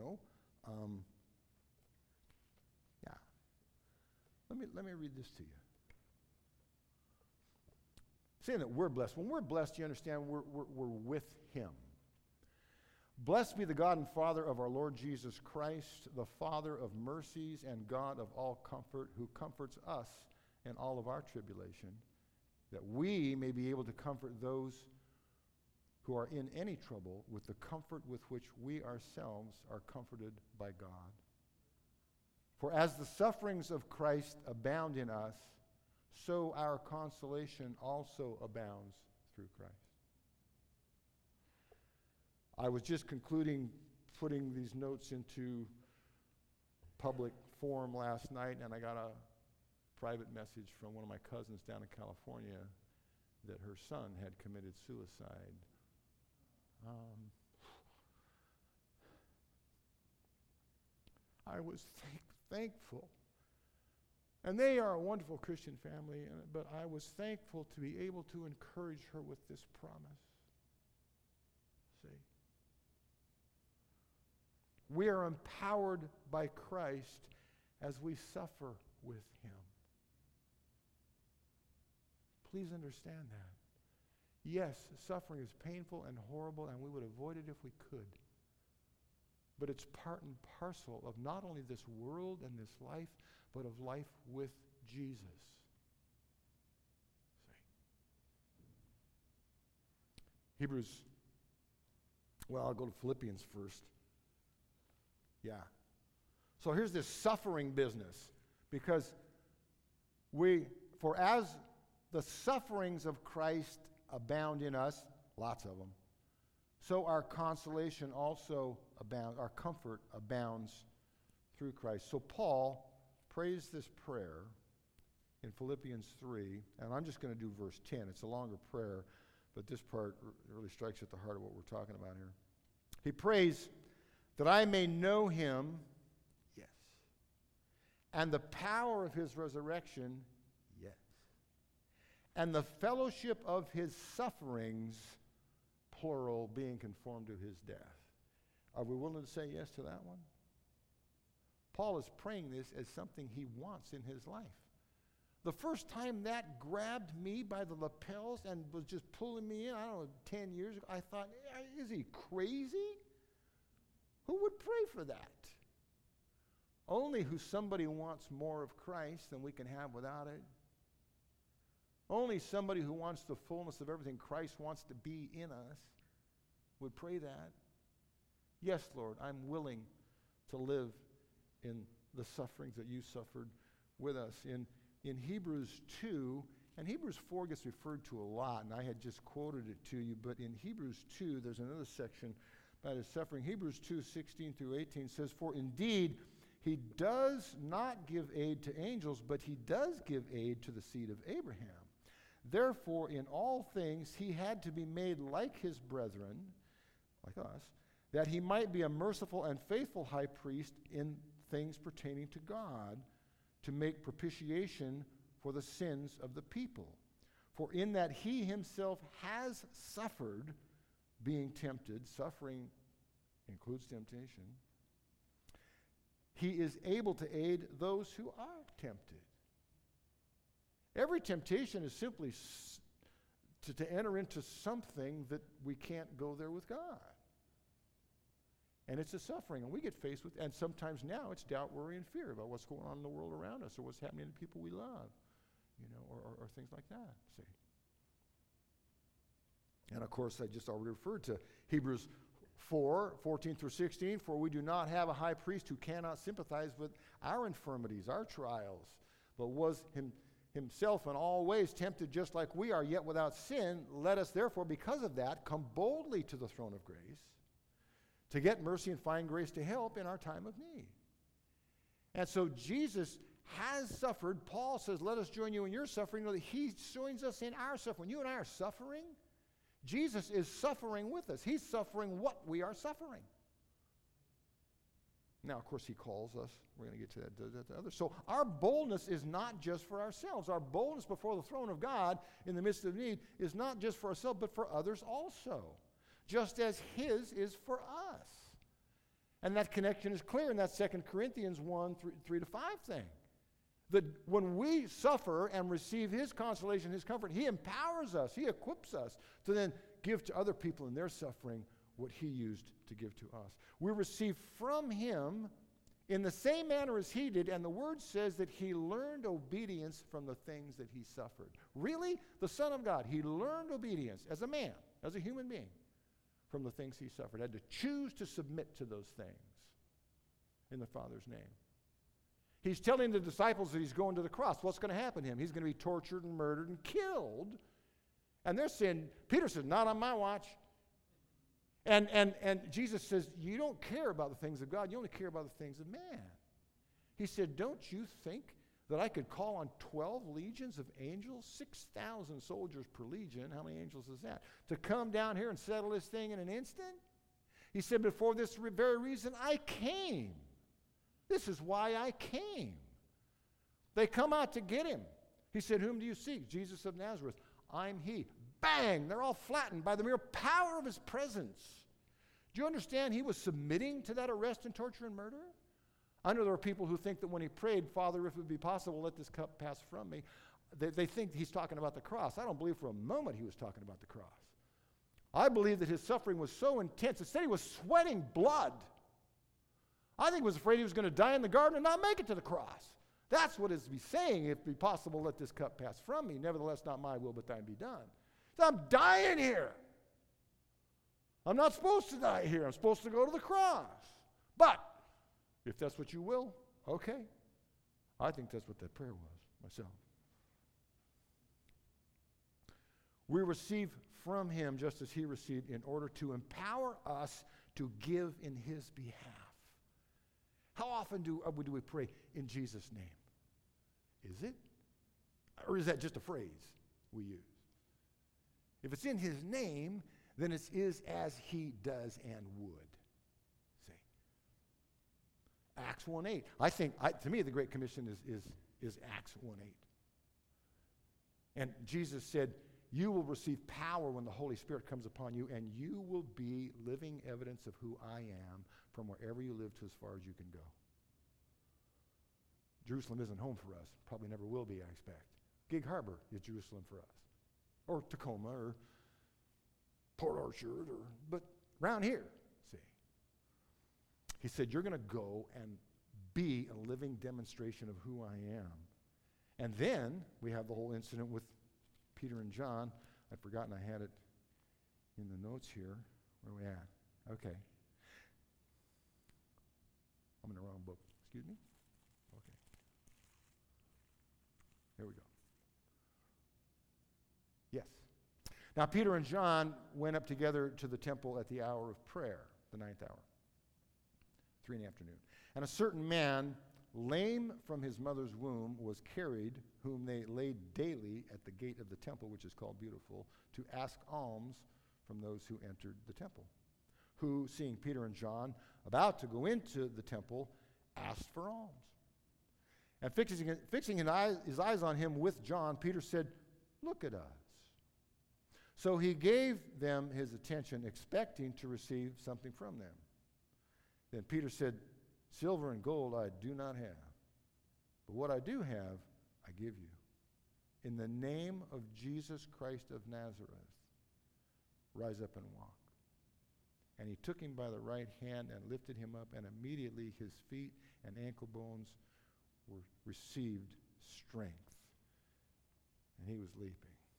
Let me read this to you. Saying that we're blessed. When we're blessed, you understand we're with him. Blessed be the God and Father of our Lord Jesus Christ, the Father of mercies and God of all comfort, who comforts us in all of our tribulation, that we may be able to comfort those who are in any trouble with the comfort with which we ourselves are comforted by God. For as the sufferings of Christ abound in us, so our consolation also abounds through Christ. I was just concluding putting these notes into public forum last night, and I got a private message from one of my cousins down in California that her son had committed suicide. I was thankful. And they are a wonderful Christian family, but I was thankful to be able to encourage her with this promise. See? We are empowered by Christ as we suffer with him. Please understand that. Yes, suffering is painful and horrible, and we would avoid it if we could. But it's part and parcel of not only this world and this life, but of life with Jesus. See? I'll go to Philippians first. Yeah. So here's this suffering business, because for as the sufferings of Christ abound in us, lots of them, so our consolation also abounds, our comfort abounds through Christ. So Paul prays this prayer in Philippians 3, and I'm just going to do verse 10. It's a longer prayer, but this part really strikes at the heart of what we're talking about here. He prays that I may know him, yes, and the power of his resurrection, yes, and the fellowship of his sufferings, plural, being conformed to his death. Are we willing to say yes to that one? Paul is praying this as something he wants in his life. The first time that grabbed me by the lapels and was just pulling me in, 10 years ago, I thought, is he crazy? Who would pray for that? Only who somebody wants more of Christ than we can have without it. Only somebody who wants the fullness of everything Christ wants to be in us would pray that. Yes, Lord, I'm willing to live in the sufferings that you suffered with us. In Hebrews 2, and Hebrews 4 gets referred to a lot, and I had just quoted it to you, but in Hebrews 2, there's another section about his suffering. Hebrews 2, 16 through 18 says, for indeed, he does not give aid to angels, but he does give aid to the seed of Abraham. Therefore, in all things, he had to be made like his brethren, like us, that he might be a merciful and faithful high priest in things pertaining to God, to make propitiation for the sins of the people. For in that he himself has suffered, being tempted, suffering includes temptation, he is able to aid those who are tempted. Every temptation is simply to enter into something that we can't go there with God. And it's a suffering, and we get faced with, and sometimes now it's doubt, worry, and fear about what's going on in the world around us, or what's happening to people we love, or things like that, see. And of course, I just already referred to Hebrews 4, 14 through 16, for we do not have a high priest who cannot sympathize with our infirmities, our trials, but was himself in all ways tempted just like we are, yet without sin. Let us therefore, because of that, come boldly to the throne of grace, to get mercy and find grace to help in our time of need. And so Jesus has suffered. Paul says, let us join you in your suffering. You know, he joins us in our suffering. You and I are suffering. Jesus is suffering with us. He's suffering what we are suffering. Now, of course, he calls us. We're going to get to that to others. So our boldness is not just for ourselves. Our boldness before the throne of God in the midst of need is not just for ourselves, but for others also, just as his is for us. And that connection is clear in that 2 Corinthians 1, 3 to 5 thing. That when we suffer and receive his consolation, his comfort, he empowers us, he equips us to then give to other people in their suffering what he used to give to us. We receive from him in the same manner as he did, and the word says that he learned obedience from the things that he suffered. Really? The Son of God, he learned obedience as a man, as a human being, from the things he suffered. Had to choose to submit to those things in the Father's name. He's telling the disciples that he's going to the cross. What's going to happen to him? He's going to be tortured and murdered and killed. And they're saying, Peter says, not on my watch. And Jesus says, you don't care about the things of God. You only care about the things of man. He said, don't you think that I could call on 12 legions of angels, 6,000 soldiers per legion. How many angels is that? To come down here and settle this thing in an instant? He said, but for this very reason I came. This is why I came. They come out to get him. He said, whom do you seek? Jesus of Nazareth. I'm he. Bang! They're all flattened by the mere power of his presence. Do you understand he was submitting to that arrest and torture and murder? I know there are people who think that when he prayed, Father, if it would be possible, let this cup pass from me, they think he's talking about the cross. I don't believe for a moment he was talking about the cross. I believe that his suffering was so intense. It said he was sweating blood. I think he was afraid he was going to die in the garden and not make it to the cross. That's what it's saying, if it be possible, let this cup pass from me. Nevertheless, not my will, but thine be done. So I'm dying here. I'm not supposed to die here. I'm supposed to go to the cross. But if that's what you will, okay. I think that's what that prayer was myself. We receive from him just as he received in order to empower us to give in his behalf. How often do we pray in Jesus' name? Is it? Or is that just a phrase we use? If it's in his name, then it is as he does and would. See? Acts 1:8. I think, to me, the Great Commission is Acts 1:8. And Jesus said, you will receive power when the Holy Spirit comes upon you, and you will be living evidence of who I am from wherever you live to as far as you can go. Jerusalem isn't home for us. Probably never will be, I expect. Gig Harbor is Jerusalem for us. Or Tacoma, or Port Orchard, but around here, see. He said, you're going to go and be a living demonstration of who I am. And then we have the whole incident with Peter and John. I'd forgotten I had it in the notes here. Where are we at? Okay. I'm in the wrong book. Excuse me? Okay. Here we go. Yes. Now, Peter and John went up together to the temple at the hour of prayer, the 9th hour, 3 in the afternoon. And a certain man, lame from his mother's womb, was carried, whom they laid daily at the gate of the temple, which is called Beautiful, to ask alms from those who entered the temple, who, seeing Peter and John about to go into the temple, asked for alms. And fixing his eyes on him with John, Peter said, look at us. So he gave them his attention, expecting to receive something from them. Then Peter said, silver and gold I do not have, but what I do have, I give you. In the name of Jesus Christ of Nazareth, rise up and walk. And he took him by the right hand and lifted him up, and immediately his feet and ankle bones received strength. And he was leaping.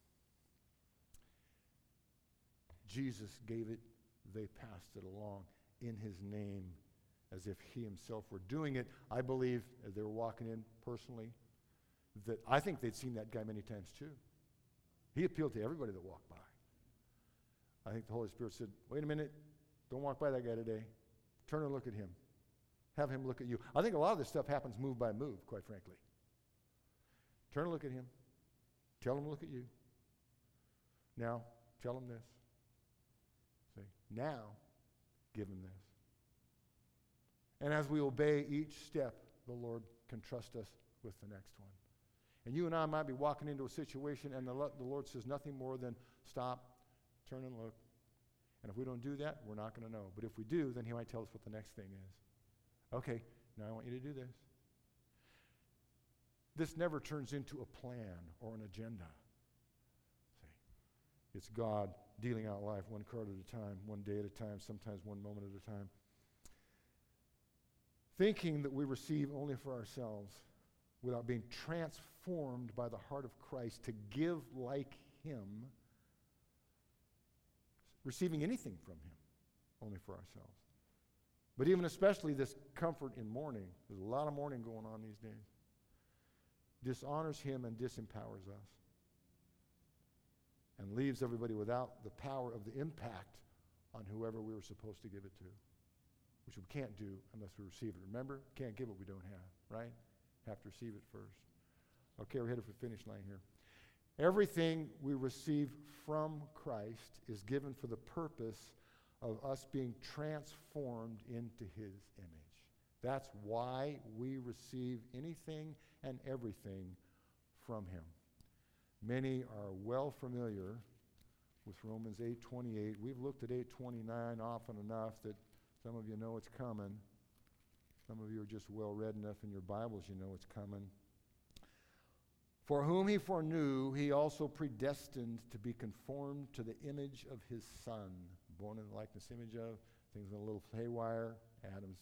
Jesus gave it, they passed it along in his name as if he himself were doing it. I believe, as they were walking in personally, that I think they'd seen that guy many times too. He appealed to everybody that walked by. I think the Holy Spirit said, wait a minute, don't walk by that guy today. Turn and look at him. Have him look at you. I think a lot of this stuff happens move by move, quite frankly. Turn and look at him. Tell him to look at you. Now, tell him this. See, now, give him this. And as we obey each step, the Lord can trust us with the next one. And you and I might be walking into a situation and the Lord says nothing more than stop, turn and look. And if we don't do that, we're not going to know. But if we do, then he might tell us what the next thing is. Okay, now I want you to do this. This never turns into a plan or an agenda. See, it's God dealing out life one card at a time, one day at a time, sometimes one moment at a time. Thinking that we receive only for ourselves without being transformed by the heart of Christ to give like him, receiving anything from him only for ourselves. But even especially this comfort in mourning, there's a lot of mourning going on these days, dishonors him and disempowers us and leaves everybody without the power of the impact on whoever we were supposed to give it to, which we can't do unless we receive it. Remember, can't give what we don't have, right? Have to receive it first. Okay, we're headed for the finish line here. Everything we receive from Christ is given for the purpose of us being transformed into his image. That's why we receive anything and everything from him. Many are well familiar with Romans 8:28. We've looked at 8:29 often enough that some of you know it's coming. Some of you are just well read enough in your Bibles, you know it's coming. For whom he foreknew, he also predestined to be conformed to the image of his Son, born in the likeness image of. Things went a little haywire. Adam's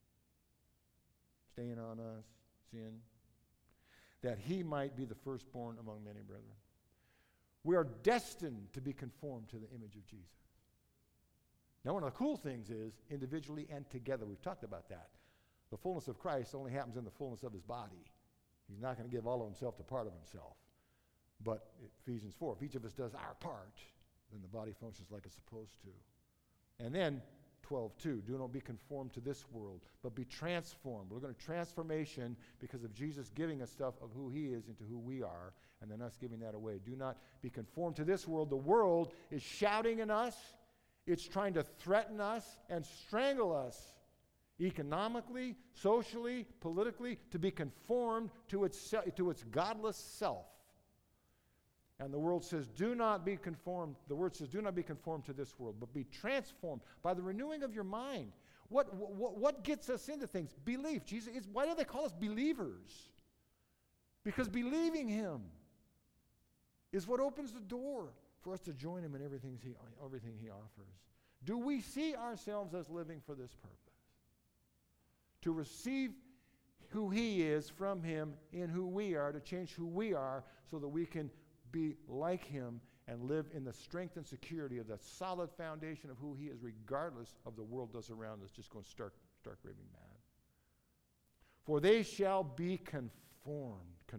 staying on us, sin. That he might be the firstborn among many brethren. We are destined to be conformed to the image of Jesus. Now, one of the cool things is individually and together. We've talked about that. The fullness of Christ only happens in the fullness of his body. He's not going to give all of himself to part of himself. But Ephesians 4, if each of us does our part, then the body functions like it's supposed to. And then 12:2, do not be conformed to this world, but be transformed. We're going to transformation because of Jesus giving us stuff of who he is into who we are, and then us giving that away. Do not be conformed to this world. The world is shouting in us. It's trying to threaten us and strangle us economically, socially, politically, to be conformed to its godless self. And the world says, do not be conformed. The word says, do not be conformed to this world, but be transformed by the renewing of your mind. What gets us into things? Belief. Jesus is, why do they call us believers? Because believing him is what opens the door for us to join him in everything he offers. Do we see ourselves as living for this purpose? To receive who he is from him in who we are, to change who we are so that we can be like him and live in the strength and security of that solid foundation of who he is, regardless of the world does around us, just going stark raving mad. For they shall be conformed.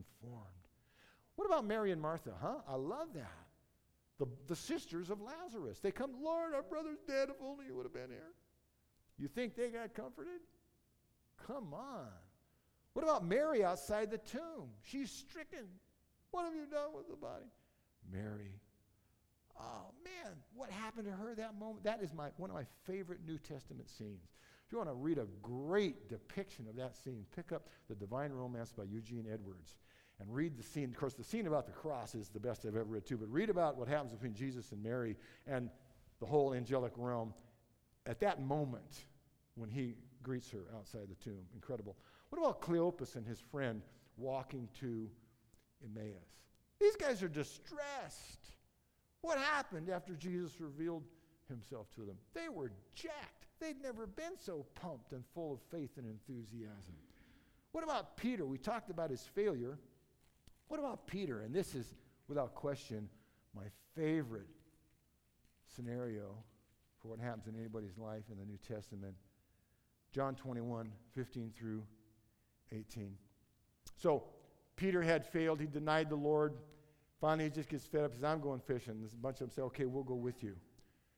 What about Mary and Martha, huh? I love that. The sisters of Lazarus. They come, Lord, our brother's dead. If only you would have been here. You think they got comforted? Come on. What about Mary outside the tomb? She's stricken. What have you done with the body? Mary. Oh, man, what happened to her that moment? That is one of my favorite New Testament scenes. If you want to read a great depiction of that scene, pick up The Divine Romance by Eugene Edwards and read the scene. Of course, the scene about the cross is the best I've ever read too, but read about what happens between Jesus and Mary and the whole angelic realm at that moment when he greets her outside the tomb. Incredible. What about Cleopas and his friend walking to Emmaus? These guys are distressed. What happened after Jesus revealed himself to them? They were jacked. They'd never been so pumped and full of faith and enthusiasm. What about Peter? We talked about his failure. What about Peter? And this is, without question, my favorite scenario for what happens in anybody's life in the New Testament. John 21, 15 through 18. So, Peter had failed. He denied the Lord. Finally, he just gets fed up. He says, I'm going fishing. There's a bunch of them say, okay, we'll go with you.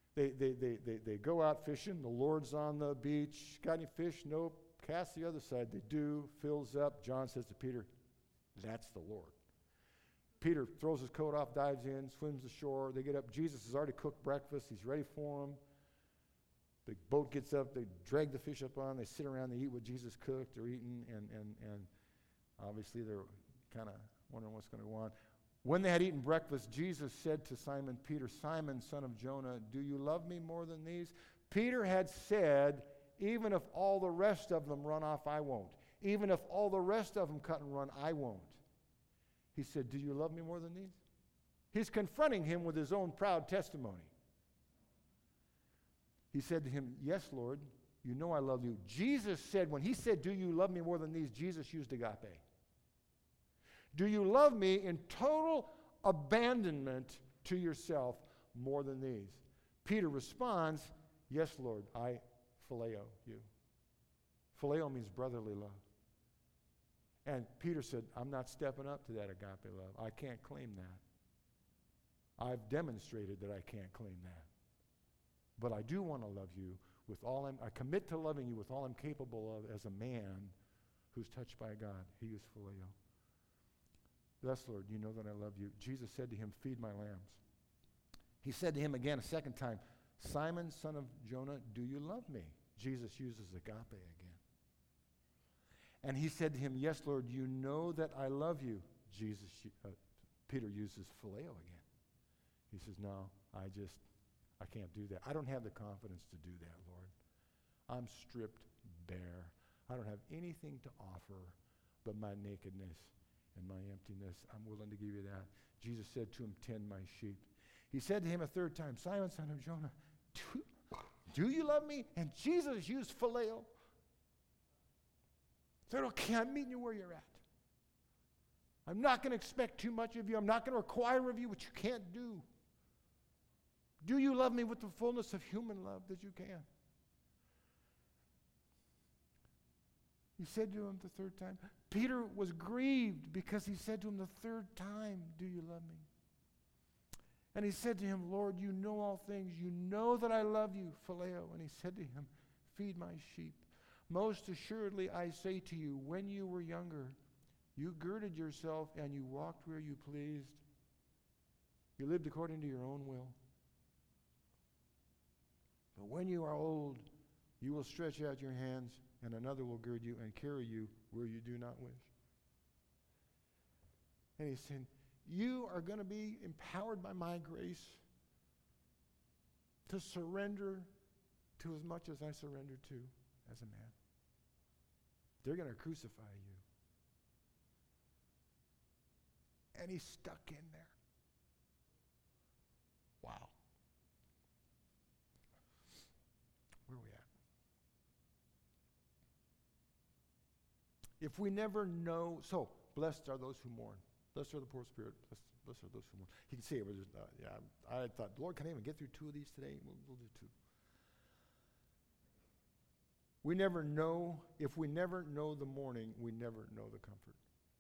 They go out fishing. The Lord's on the beach. Got any fish? Nope. Cast the other side. They do. Fills up. John says to Peter, that's the Lord. Peter throws his coat off, dives in, swims ashore. They get up. Jesus has already cooked breakfast. He's ready for them. The boat gets up. They drag the fish up on. They sit around. They eat what Jesus cooked. They're eating, and obviously they're kind of wondering what's going to go on. When they had eaten breakfast, Jesus said to Simon Peter, Simon, son of Jonah, do you love me more than these? Peter had said, even if all the rest of them run off, I won't. Even if all the rest of them cut and run, I won't. He said, do you love me more than these? He's confronting him with his own proud testimony. He said to him, yes, Lord, you know I love you. Jesus said, when he said, do you love me more than these, Jesus used agape. Do you love me in total abandonment to yourself more than these? Peter responds, yes, Lord, I phileo you. Phileo means brotherly love. And Peter said, I'm not stepping up to that agape love. I can't claim that. I've demonstrated that I can't claim that. But I do want to love you with all I commit to loving you with all I'm capable of as a man who's touched by God. He is phileo. Thus, Lord, you know that I love you. Jesus said to him, feed my lambs. He said to him again a second time, Simon, son of Jonah, do you love me? Jesus uses agape again. And he said to him, yes, Lord, you know that I love you. Peter uses phileo again. He says, no, I can't do that. I don't have the confidence to do that, Lord. I'm stripped bare. I don't have anything to offer but my nakedness and my emptiness. I'm willing to give you that. Jesus said to him, tend my sheep. He said to him a third time, Simon, son of Jonah, do you love me? And Jesus used phileo. Said, okay, I'm meeting you where you're at. I'm not going to expect too much of you. I'm not going to require of you what you can't do. Do you love me with the fullness of human love that you can? He said to him the third time. Peter was grieved because he said to him the third time, do you love me? And he said to him, Lord, you know all things. You know that I love you, phileo. And he said to him, feed my sheep. Most assuredly, I say to you, when you were younger, you girded yourself and you walked where you pleased. You lived according to your own will. But when you are old, you will stretch out your hands, and another will gird you and carry you where you do not wish. And he said, you are going to be empowered by my grace to surrender to as much as I surrendered to as a man. They're going to crucify you. And he's stuck in there. Wow. Where are we at? If we never know, so blessed are those who mourn. Blessed are the poor spirit. Blessed are those who mourn. You can see it was just, I thought, Lord, can I even get through two of these today? We'll do two. We never know, if we never know the mourning, we never know the comfort.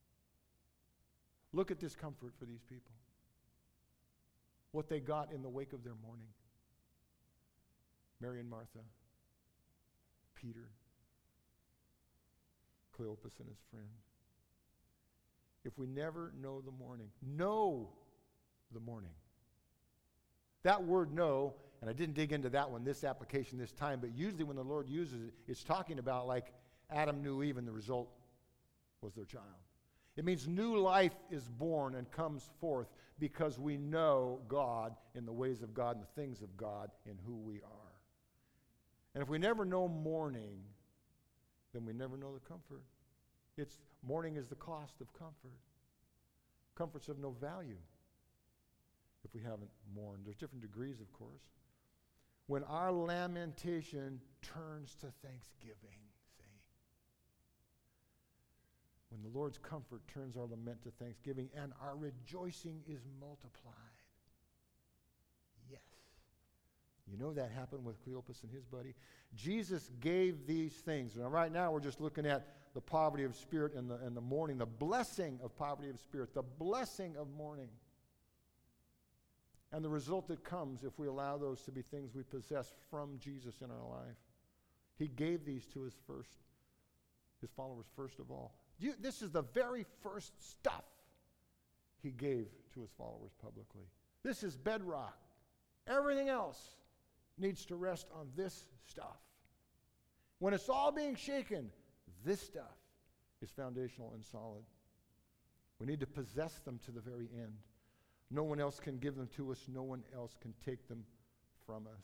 Look at this comfort for these people. What they got in the wake of their mourning. Mary and Martha, Peter, Cleopas and his friend. If we never know the mourning, know the mourning. That word know, and I didn't dig into that one, this application this time, but usually when the Lord uses it, it's talking about like Adam knew Eve and the result was their child. It means new life is born and comes forth because we know God in the ways of God and the things of God in who we are. And if we never know mourning, then we never know the comfort. Mourning is the cost of comfort. Comfort's of no value if we haven't mourned. There's different degrees, of course. When our lamentation turns to thanksgiving, see? When the Lord's comfort turns our lament to thanksgiving and our rejoicing is multiplied. Yes. You know that happened with Cleopas and his buddy. Jesus gave these things. Now, right now, we're just looking at the poverty of spirit and the mourning, the blessing of poverty of spirit, the blessing of mourning. And the result that comes if we allow those to be things we possess from Jesus in our life. He gave these to his followers first of all. This is the very first stuff he gave to his followers publicly. This is bedrock. Everything else needs to rest on this stuff. When it's all being shaken, this stuff is foundational and solid. We need to possess them to the very end. No one else can give them to us. No one else can take them from us.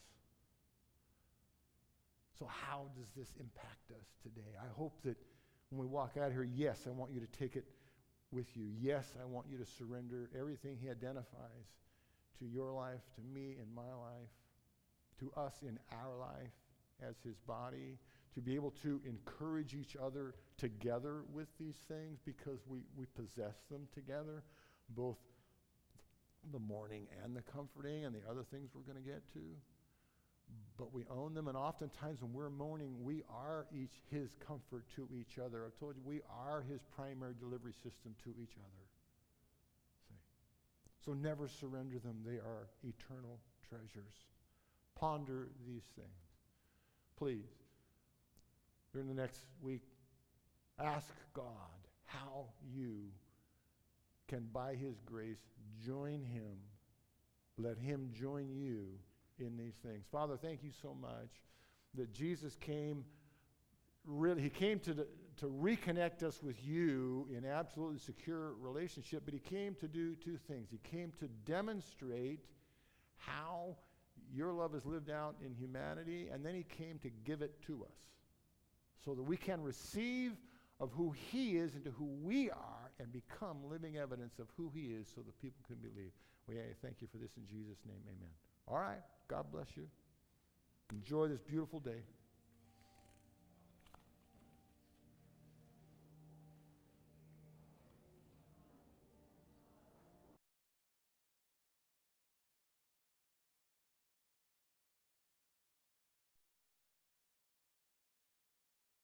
So how does this impact us today? I hope that when we walk out here, yes, I want you to take it with you. Yes, I want you to surrender everything he identifies to your life, to me in my life, to us in our life as his body, to be able to encourage each other together with these things because we possess them together, both the mourning and the comforting and the other things we're going to get to. But we own them, and oftentimes when we're mourning, we are each his comfort to each other. I've told you, we are his primary delivery system to each other. See? So never surrender them. They are eternal treasures. Ponder these things. Please, during the next week, ask God how you can, by his grace, join him. Let him join you in these things. Father, thank you so much that Jesus came, he came to reconnect us with you in absolutely secure relationship, but he came to do two things. He came to demonstrate how your love is lived out in humanity, and then he came to give it to us so that we can receive of who he is into who we are and become living evidence of who he is so that people can believe. We thank you for this in Jesus' name, amen. All right, God bless you. Enjoy this beautiful day.